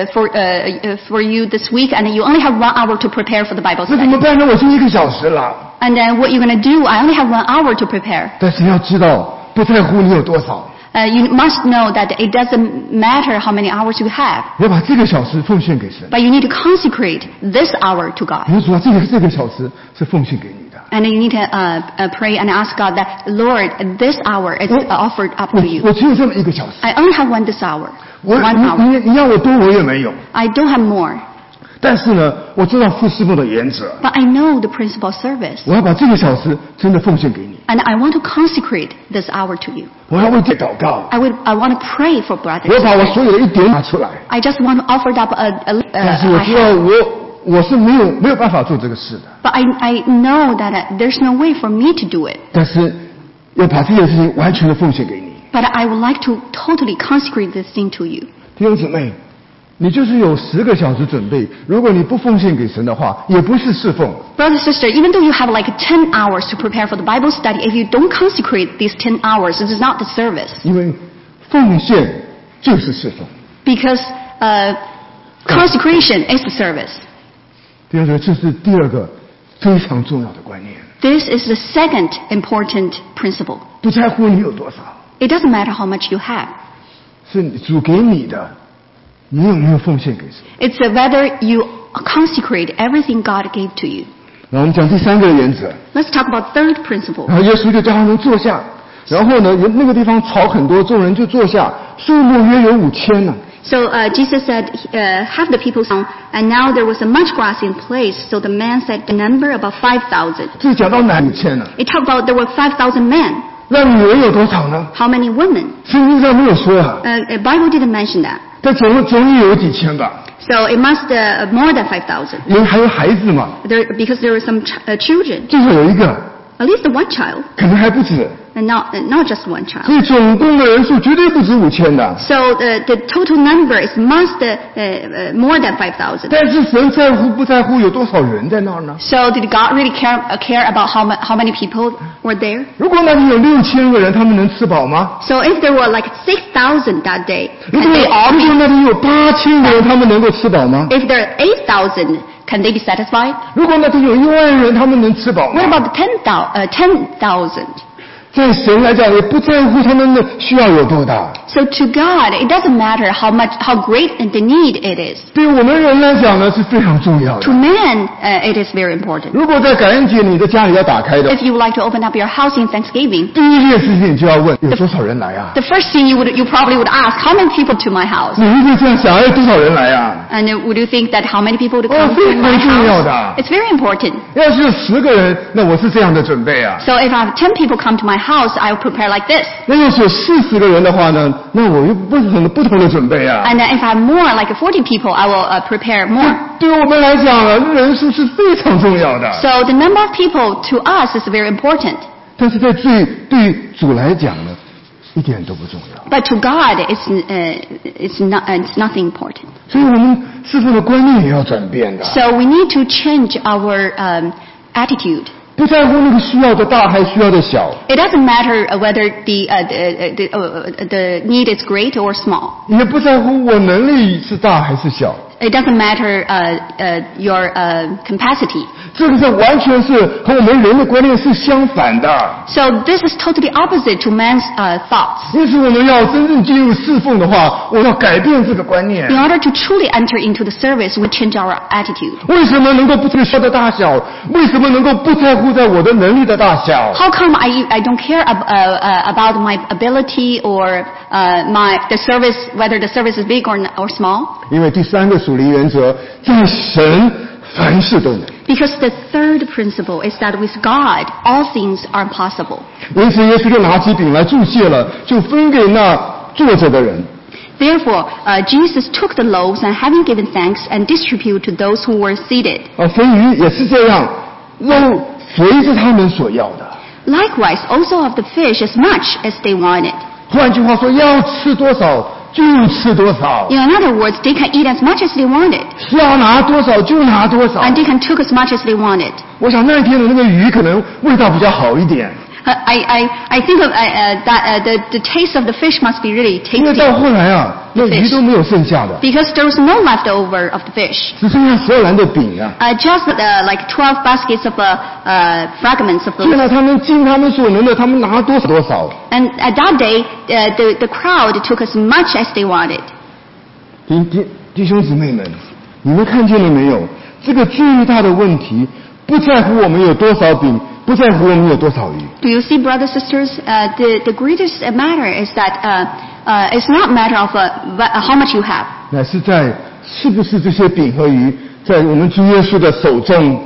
for you this week, and you only have 1 hour to prepare for the Bible 那怎么 study. 办呢？我就1个小时了。 And then what you're going to do? I only have 1 hour to prepare. 但是要知道，不在乎你有多少， You must know that it doesn't matter how many hours you have, 我把这个小时奉献给神。 but you need to consecrate this hour to God. 比如说，这个小时是奉献给你的。 And you need to pray and ask God that, Lord, this hour is offered up to you. 我只有这么1个小时， I only have this hour. 我 1 hour. 你要我多我也没有。 I don't have more. 但是呢，我知道父侍奉的原则， But I know the principle of service. 我要把这个小时真的奉献给你， And I want to consecrate this hour to you. 我要为这祷告， I want to pray for brothers. 我把我所有的一点拿出来。 I just want to offer up 但是我 I 知道 have, 我是没有办法做这个事的， but I know that there's no way for me to do it. 但是要把这件事情完全的奉献给你。 But I would like to totally consecrate this thing to you. 弟兄姊妹，你就是有10个小时准备，如果你不奉献给神的话，也不是侍奉。 Brother, sister, even though you have like 10 hours to prepare for the Bible study, if you don't consecrate these 10 hours, it is not the service. 因为奉献就是侍奉。 Because consecration is the service. 弟兄姊妹，这是第2个非常重要的观念， This is the second important principle. 不在乎你有多少， It doesn't matter how much you have. 是主给你的，你有没有奉献给神？ It's whether you consecrate everything God gave to you. 然后我们讲第3个原则， Let's talk about third principle. 然后耶稣就叫他们坐下，然后呢，那个地方草很多，众人就坐下，数目约有5000呢。 So Jesus said, have the people down, and now there was a much grass in place, so the man said the number about 5,000. 这讲到哪5000呢？ It talked about there were 5,000 men. 那女人有多少呢？ How many women? 圣经上没有说啊， Bible didn't mention that. 但总有几千吧， So it must more than 5,000. 因为还有孩子嘛， Because there were some children, 至少有一个， at least one child, 可能还不止， and not just one child. 所以总共的人数绝对不止5000的。 So the total number is must more than 5,000. 但是神在乎不在乎有多少人在那儿呢？ So did God really care about how many people were there? 如果那里有6000个人，他们能吃饱吗？ So if there were like 6,000 that day, 如 can 果 they all 如果 be? 那里有8000个人，他们能够吃饱吗？ If there are 8,000, can they be satisfied? 如果那里有1万人，他们能吃饱吗 What？about the 10,000? 在神来讲，也不在乎他们的需要有多大。 So to God, it doesn't matter how great the need it is. 对我们人来讲呢，是非常重要 To 的。 man, it is very important. 如果在感恩节你的家里要打开的， If you would like to open up your house in Thanksgiving, 第一件事情你就要问有多少人来啊？ the first thing you probably would ask, how many people to my house? 你会这样想，哎，多少人来啊？ And would you think that how many people would come Oh, to my 非常重要 house? 的。 It's very important. 要是有10个人，那我是这样的准备啊。 So if I have 10 people come to my house, I will prepare like this. 那要是有40个人的话呢，那我又不同的准备啊。 And if I have more, like 40 people, I will prepare more. 对我们来讲啊，人数是非常重要的。 So the number of people to us is very important. 但是对主来讲呢，一点都不重要。 But to God, it's nothing important. 所以我们侍奉的观念也要转变的， So we need to change our attitude. 不在乎那个需要的大还需要的小， It doesn't matter whether the need is great or small. 也不在乎我能力是大还是小。 It doesn't matter your capacity. 这个是完全是和我们人的观念是相反的。 So this is totally opposite to man's thoughts. 因此，我们要真正进入侍奉的话，我要改变这个观念 In。order to truly enter into the service, we change our attitude. 为什么能够不在乎需要的大小？为什么能够不在乎在我的能力的大小？ How come I don't care about my ability or the service, whether the service is big or small? 因为第3个属灵原则，在神凡事都能。 Because the third principle is that with God, all things are possible. 因此，耶稣就拿起饼来祝谢了，就分给那坐着的人。 Therefore, Jesus took the loaves and having given thanks and distributed to those who were seated. 分鱼也是这样，肉随着他们所要的。 Likewise, also of the fish as much as they wanted. 换句话说，要吃多少就吃多少， In other words, they can eat as much as they wanted, 要拿多少就拿多少。 and they can take as much as they wanted. 我想那一天的那个鱼可能味道比较好一点， I think of that the taste of the fish must be really 因为 tasty 到后来啊，那鱼都没有剩下的， because there was no leftover of the fish. 只剩下12篮的饼啊。 Just like 12 baskets of fragments of 所以 those. 呢，他们尽他们所能的，他们拿多少多少。 And at that day, the crowd took as much as they wanted. 弟兄姊妹们，你们看见了没有？这个最大的问题不在乎我们有多少饼，不在乎我们有多少鱼。 Do you see, brothers and sisters? The greatest matter is that it's not a matter of how much you have. 乃是在是不是这些饼和鱼在我们主耶稣的手中。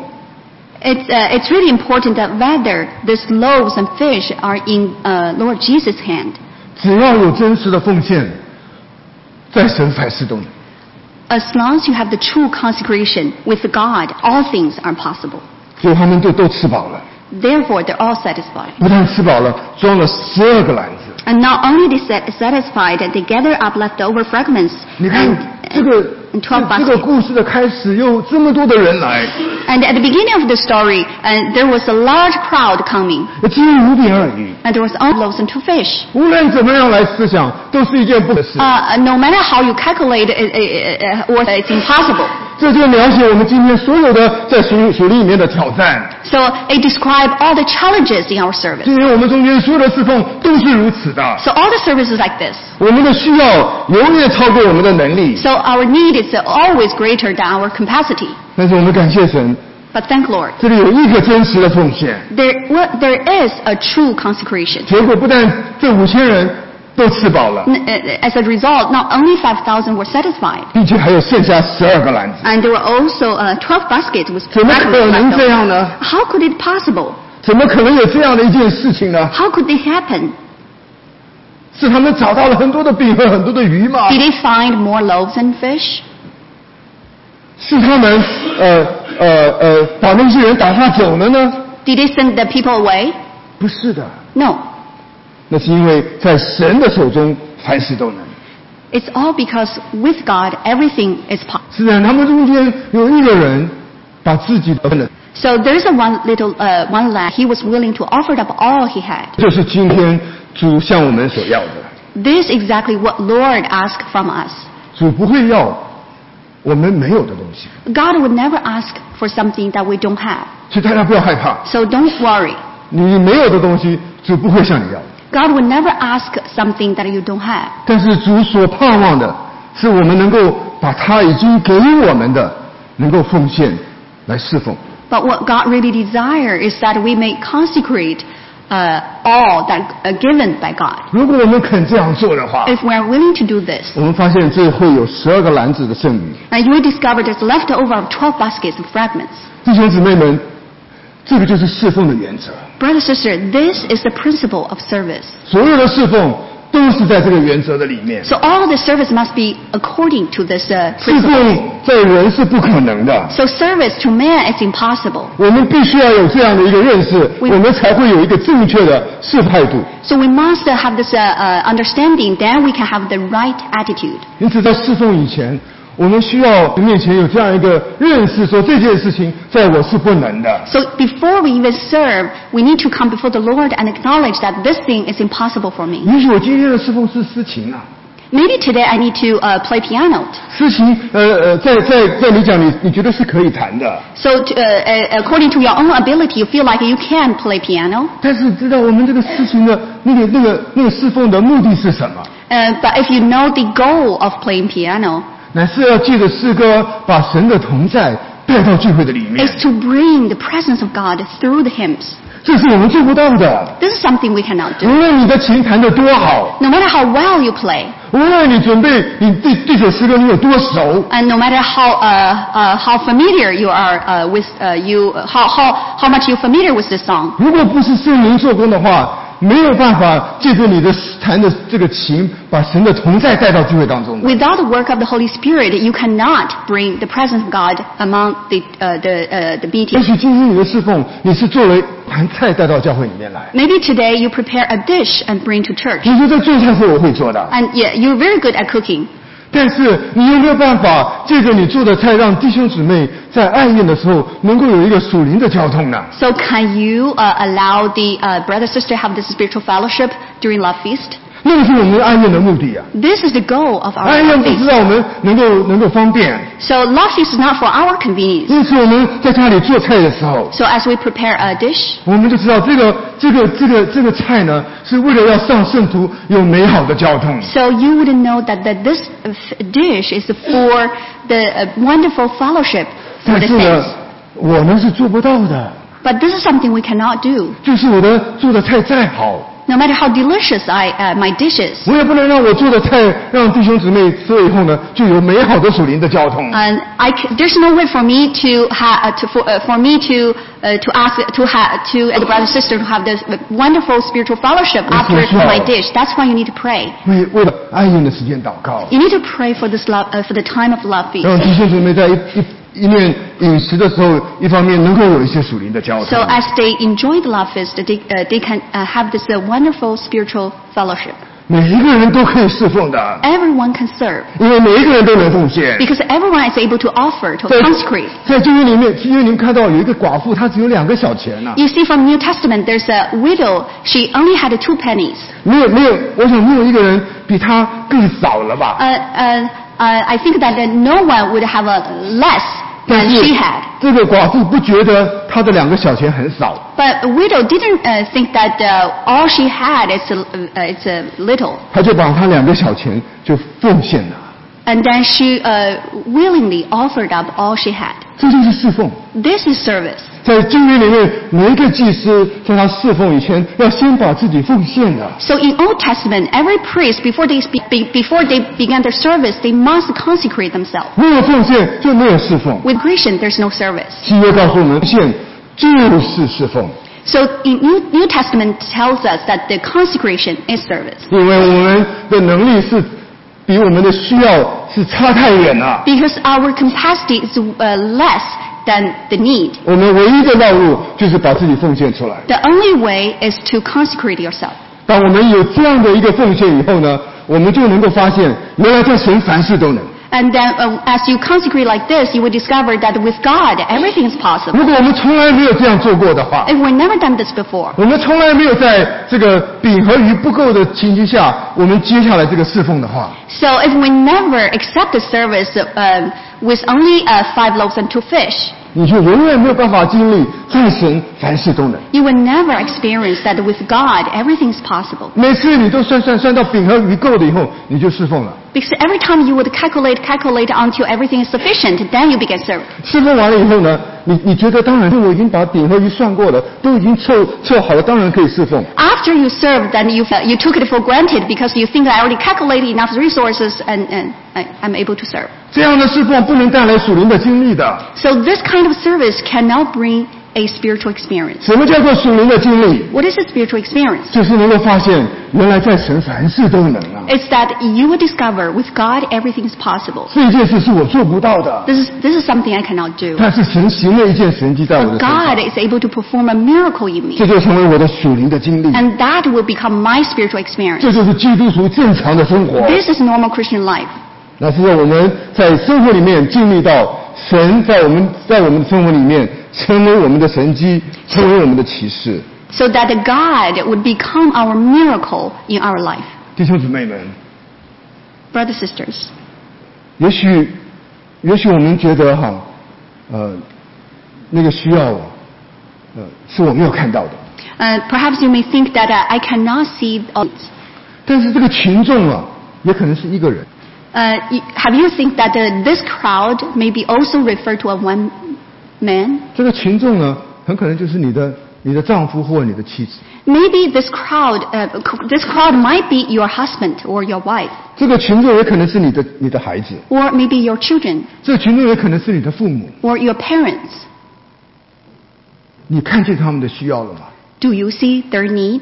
It's really important that whether these loaves and fish are in Lord Jesus' hand. 只要有真实的奉献，在神凡事都能。 As long as you have the true consecration with God, all things are possible. 所以他们都吃饱了， Therefore, they're all satisfied. 不但吃饱了，装了12个篮子。 And not only they satisfied, they gather up leftover fragments 你看 and 这个 12 这个 baskets. 故事的开始，有这么多的人来， And at the beginning of the story, there was a large crowd coming, 只有5饼2鱼。 and there was only loaves and 2 fish. 无论怎么样来思想，都是一件不可事。 No matter how you calculate, or it's impossible. 这就描写我们今天所有的在属灵里面的挑战。 So it describes all the challenges in our service. 今天我们中间所有的侍奉都是如此的。 So all the services like this. 我们的需要永远超过我们的能力， So our need is always greater than our capacity. 但是我们感谢神， But thank Lord. 这里有一个真实的奉献。 There is a true consecration. 结果不但这5000人都吃饱了， As a result, not only 5,000 were satisfied, 并且还有剩下12个篮子。 and there were also 12 baskets with 怎么可 fragments 能 left 这 over. 样呢？ How could it possible? 怎么可能有这样的一件事情呢？ How could it happen? 是他们找到了很多的饼和很多的鱼吗？ Did they find more loaves and fish? 是他们把那些人打发走了呢？ Did they send the people away? 不是的， No. 那是因为在神的手中凡事都能。 It's all because with God, everything is possible. 是的，他们中间有一个人把自己的 So there's one lad, he was willing to offer up all he had. 就是今天主向我们所要的。 This is exactly what Lord asked from us. 主不会要我们没有的东西， God would never ask for something that we don't have. 所以大家不要害怕， So don't worry. 你没有的东西，主不会向你要。 God would never ask something that you don't have. 但是主所盼望的是我们能够把他已经给我们的，能够奉献来侍奉。 But what God really desires is that we may consecrate all that are given by God. 如果我们肯这样做的话， If we are willing to do this, 我们发现这会有12个篮子的剩余。 and you will discover there's leftover of 12 baskets of fragments. 弟兄姊妹们，这个就是侍奉的原则。 Brother, sister, this is the principle of service. 所有的侍奉都是在这个原则的里面。 So all the service must be according to this 侍 principle. 奉在人是不可能的， So service to man is impossible. 我们必须要有这样的一个认识，我们才会有一个正确的侍态度。 So we must have this understanding, then we can have the right attitude. 因此，在侍奉以前，我们需要面前有这样一个认识，说这件事情在我是不能的。 So before we even serve, we need to come before the Lord and acknowledge that this thing is impossible for me. 也许我今天的侍奉是司琴啊， Maybe today I need to play piano. 司琴在你讲你觉得是可以弹的， So according to your own ability, you feel like you can play piano. 但是知道我们这个司琴的那个侍奉的目的是什么？ But if you know the goal of playing piano, 乃是要借着诗歌把神的同在带到聚会的里面， is to bring the presence of God through the hymns. 这是我们做不到的。 This is something we cannot 无 do. 论你的琴弹得多好， No matter how well you play, 无论你准备你对这首诗歌你有多熟， and no matter how familiar you are with how much you're familiar with this song, 如果不是圣灵做工的话，没有办法借着你的弹的这个琴，把神的同在带到聚会当中。 without the work of the Holy Spirit, you cannot bring the presence of God among the 也 meeting. 许今天你的侍奉，你是作为盘菜带到教会里面来。 Maybe today you prepare a dish and bring to church. 你说这做菜是我会做的， And yeah, you're very good at cooking. 但是你有没有办法借着你做的菜，让弟兄姊妹在爱宴的时候能够有一个属灵的交通呢？ So can you allow the brother sister have this spiritual fellowship during love feast? 那个是我们爱宴的目的啊。 This is the goal of our 爱 love 宴不是 feast. 让我们能够方便， So love feast is not for our convenience. 因此我们在家里做菜的时候， So as we prepare a dish, 我们就知道这个菜呢，是为了要让圣徒有美好的交通。 so you would know that this dish is for the wonderful fellowship for 但 the 是呢 saints. 我呢是做不到的， But this is something we cannot do. 就是我的做的菜再好， No matter how delicious my dishes, 我也不能让我做的菜让弟兄姊妹吃了以后呢，就有美好的属灵的交通。 and there's no way for me to ask the brother and sister to have this wonderful spiritual fellowship after my dish. That's why you need to pray. 为了爱宴的时间祷告， You need to pray for this love, for the time of love feast. 让弟兄姊妹在一面饮食的时候，一方面能够有一些属灵的交通。 So as they enjoy the love feast, they can have this wonderful spiritual fellowship. 每一个人都可以侍奉的， Everyone can serve 因为每一个人都能奉献。 because everyone is able to offer, to 在 consecrate. 在旧约里面，因为您看到有一个寡妇，她只有2个小钱呐、 You see from New Testament, there's a widow. She only had 2 pennies. 没有，我想没有一个人比她更少了吧？ I think that no one would have a less 但 than 是 she had. 这个寡妇不觉得她的2个小钱很少， But a widow didn't think that all she had is a little. 她就把她2个小钱就奉献了。 And then she willingly offered up all she had. 这就是侍奉。 This is service. 在旧约里面，每一个祭司在他侍奉以前，要先把自己奉献的。 So in Old Testament, every priest, before they began their service, they must consecrate themselves. 没有奉献就没有侍奉。 With Christian, there's no service. 新约告诉我们，奉献就是侍奉， So in New Testament tells us that the consecration is service. 因为我们的能力是比我们的需要是差太远了。 Because our capacity is less than the need. 我们唯一的道路就是把自己奉献出来。 The only way is to consecrate yourself. 当我们有这样的一个奉献以后呢，我们就能够发现，原来在神凡事都能。 And then as you consecrate like this, you will discover that with God, everything is possible. 如果我们从来没有这样做过的话， If we've never done this before, 我们从来没有在这个饼和鱼不够的情形下，我们接下来这个侍奉的话， so if we never accept the service with only 5 loaves and 2 fish, 你就永远没有办法经历在神凡事都能。 you will never experience that with God, everything is possible. 每次你都算到饼和鱼够了以后，你就侍奉了。 Because every time you would calculate until everything is sufficient, then you begin serving. 侍奉完了以后呢，你觉得当然，我已经把饼和鱼算过了，都已经凑好了，当然可以侍奉。 After you serve, then you took it for granted because you think I already calculated enough resources and I'm able to serve. 这样的侍奉不能带来属灵的经历的。 So this kind of service cannot bring a spiritual experience. 什么叫做属灵的经历？ What is a spiritual experience? 就是能够发现，原来在神凡事都能啊。 It's that you will discover with God everything is possible. 这件事是我做不到的， This is something I cannot do. 但是神行了一件神迹在我的 But 身上， God is able to perform a miracle in 这 me. 就成为我的属灵的经历， And that will become my spiritual experience. 这就是基督徒正常的生活。 This is normal Christian life. 那是让我们在生活里面经历到神在我们的生活里面成为我们的神迹，成为我们的启示。 So that God would become our miracle in our life. 弟兄姊妹们， Brothers, sisters, 也许我们觉得那个需要是我没有看到的， perhaps you may think that I cannot see all this. 但是这个群众也可能是一个人。 Have you think that this crowd may be also referred to as one man? 这个群众呢，很可能就是你的丈夫或你的妻子。 Maybe this crowd might be your husband or your wife, 这个群众也可能是你的孩子， or maybe your children 这个群众也可能是你的父母。 or your parents. 你看见他们的需要了吗？ Do you see their need?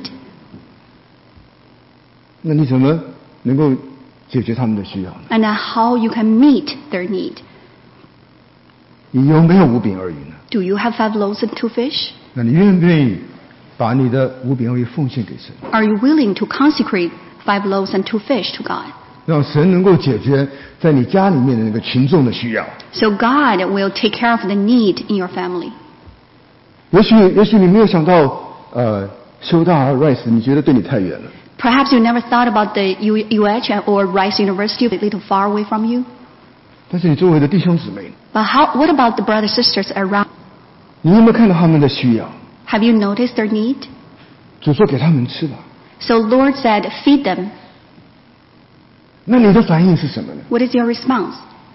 那你怎么能够解决他们的需要呢？ And how you can meet their need? 你有没有5饼2鱼呢？ Do you have 5 loaves and 2 fish? 那你愿不愿意把你的5饼2鱼奉献给神？ Are you willing to consecrate 5 loaves and 2 fish to God? 让神能够解决在你家里面的那个群众的需要。 So God will take care of the need in your family. 也许你没有想到，修大 Rice 你觉得对你太远了。 Perhaps you never thought about the UH or Rice University, a little far away from you. 但是你周围的弟兄姊妹， But what about the brothers and sisters around? 你有没有看到他们的需要？ Have you noticed their need? 主说给他们吃吧。 So Lord said, feed them. 那你的反应是什么呢？ What is your response?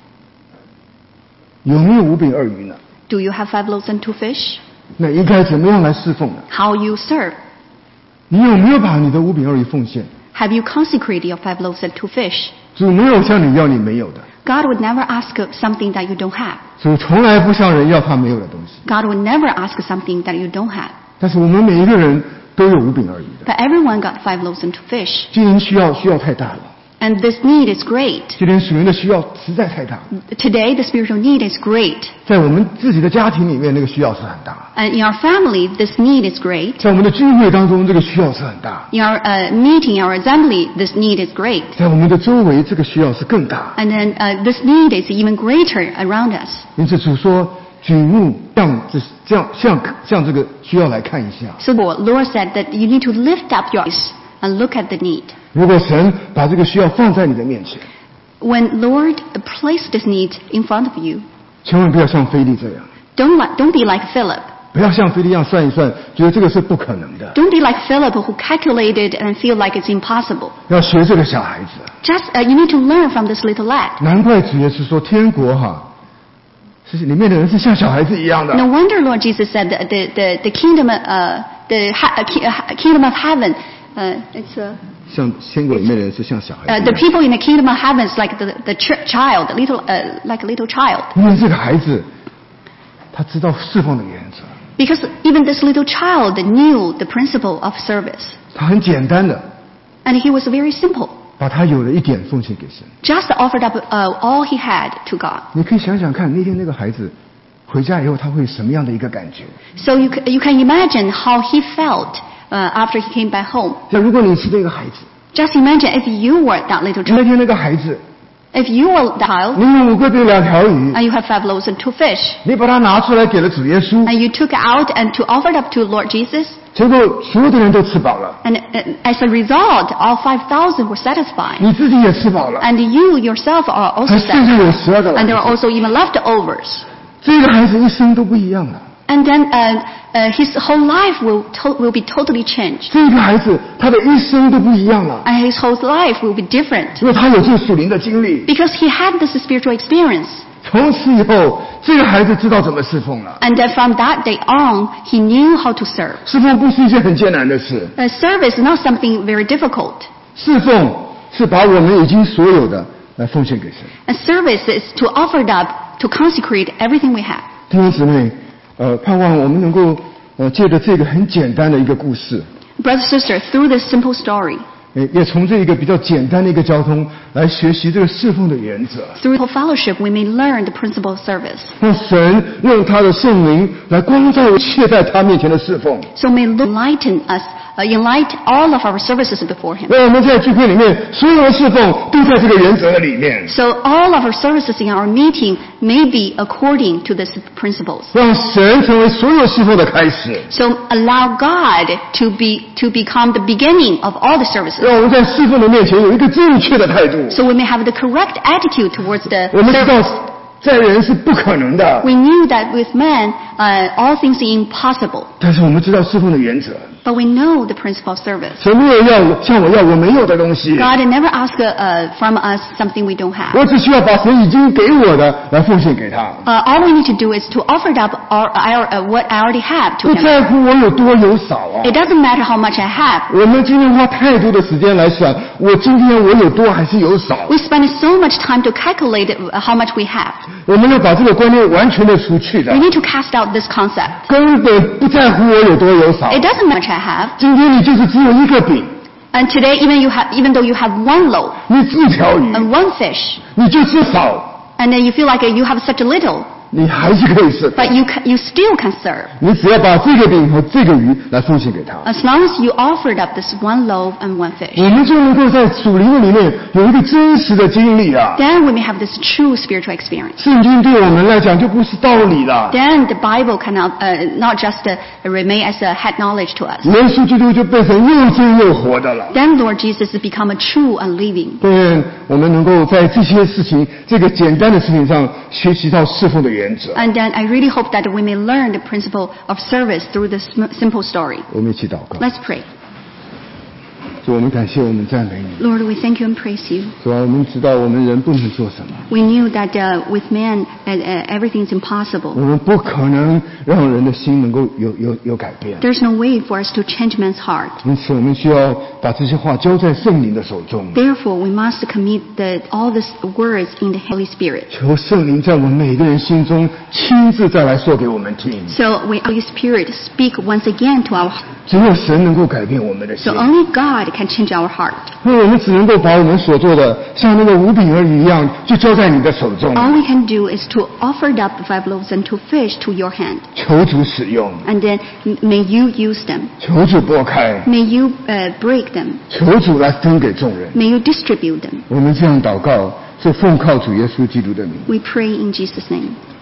有没有5饼2鱼呢？ Do you have 5 loaves and 2 fish? 那应该怎么样来侍奉呢？ How you serve? 你有没有把你的5饼2鱼奉献？ Have you consecrated your 5 loaves and 2 fish? 主没有向你要你没有的， God would never ask something that you don't have. 主从来不向人要他没有的东西。 God would never ask something that you don't have. 但是我们每一个人都有5饼2鱼的， But everyone got 5 loaves and 2 fish. 今天需要太大了， And this need is great. 今天属灵的需要实在太大了， Today, the spiritual need is great. 在我们自己的家庭里面，那个需要是很大； And in our family, this need is great. 在我们的聚会当中，这个需要是很大； In our meeting, our assembly, this need is great. 在我们的周围，这个需要是更大。 And then this need is even greater around us. 因此，主说举目向这个需要来看一下。 So the Lord said that you need to lift up your eyes and look at the need. 如果神把这个需要放在你的面前， When Lord placed this need in front of you, 千万不要像菲利这样， don't be like Philip. 不要像菲利一样算一算，觉得这个是不可能的。 Don't be like Philip who calculated and feel like it's impossible. 要学这个小孩子， Just you need to learn from this little lad. 难怪主耶稣说天国是里面的人是像小孩子一样的。 No wonder Lord Jesus said that the kingdom kingdom of heaven it's 像天国里面的人是像小孩子一样。 the people in the kingdom of heaven is like the child, like a little child. 因为这个孩子，他知道侍奉的原则， Because even this little child knew the principle of service. 他很简单的 And he was very simple. 把他有的一点奉献给神。 Just offered up all he had to God. 你可以想想看，那天那个孩子回家以后，他会什么样的一个感觉？ So you can imagine how he felt after he came back home. 那如果你是那个孩子， Just imagine if you were that little 那 child. 天那个孩子， If you were the child 你有5个饼2条鱼， and you have 5 loaves and 2 fish, 你把它拿出来给了主耶稣， and you took it out and to offer it up to Lord Jesus, 结果所有的人都吃饱了， and as a result, all 5,000 were satisfied. 你自己也吃饱了， And you yourself are also 还剩下有 satisfied. 12个 And there are 人， also even leftovers. 这个孩子一生都不一样了。 And then his whole life will be totally changed. 这个孩子他的一生都不一样了， And his whole life will be different. 因为他有这个属灵的经历。 Because he had this spiritual experience. 从此以后，这个孩子知道怎么侍奉了。 And then from that day on, he knew how to serve. 侍奉不是一件很艰难的事， Service is not something very difficult. 侍奉是把我们已经所有的来奉献给神。 And service is to offer it up, to consecrate everything we have. 弟兄姊妹，盼望我们能够借着这个很简单的一个故事， Brother, sister, through this simple story, 也从这一个比较简单的一个交通来学习这个侍奉的原则。 through fellowship, we may learn the principle of service. 让神用他的圣灵来光照一切在他面前的侍奉， So may Lord enlighten us, enlighten all of our services before Him. 让我们在聚会里面所有的侍奉都在这个原则的里面， So all of our services in our meeting may be according to these principles. 让神成为所有侍奉的开始， So allow God to become the beginning of all the services. 让我们在侍奉的面前有一个正确的态度。 So we may have the correct attitude towards the 我们知道 service. 在人是不可能的， We knew that with man, all things are impossible. 但是我们知道侍奉的原则。 But we know the principle of service. 神没有要向我要我没有的东西， God never asks from us something we don't have. 我只需要把神已经给我的来奉献给他， All we need to do is to offer it up what I already have to 不 Him. 在乎我有多有少啊。 It doesn't matter how much I have. 我们今天花太多的时间来想，我今天我有多还是有少？ We spend so much time to calculate how much we have. 我们要把这个观念完全的除去的 We，need to cast out this concept. 根本不在乎我有多有少。 It doesn't matter how much I have. 今天你就是只有一个饼， And today, even though you have 1 loaf 你1条鱼， and 1 fish, 你就吃少， and then you feel like you have such a little, 你还是可以侍奉。 but you still can serve. 你只要把这个饼和这个鱼来奉献给他， As long as you offered up this one loaf and one fish, 我们就能够在属灵的里面有一个真实的经历啊。 then we may have this true spiritual experience. 圣经对我们来讲就不是道理了， Then the Bible cannot not just remain as a head knowledge to us. 耶稣基督就变成又真又活的了。 Then Lord Jesus has become a true and living. 对，我们能够在这些事情、这个简单的事情上学习到侍奉的原则。 And then I really hope that we may learn the principle of service through this simple story. 我们一起祷告。 Let's pray. 主，我们感谢，我们赞美你。 Lord, we thank you and praise you. 主啊，我们知道我们人不能做什么， We knew that with man everything is 我 impossible. 们不可能让人的心能够有改变。 There's no way for us to change man's heart. 因此，我们需要把这些话交在圣灵的手中， Therefore, we must commit all these words in the Holy Spirit. 求圣灵在我们每个人心中亲自再来说给我们听。 So we, Holy Spirit, speak once again to our heart. 只有神能够改变我们的心 So，only God can change our heart. 因为我们只能够把我们所做的像那个五饼二鱼一样，就交在你的手中， All we can do is to offer up the 5 loaves and 2 fish to your hand. 求主使用， And then may you use them. 求主拨开， May you break them. 求主来分给众人。 May you distribute them. 我们这样祷告，是奉靠主耶稣基督的名。 We pray in Jesus' name.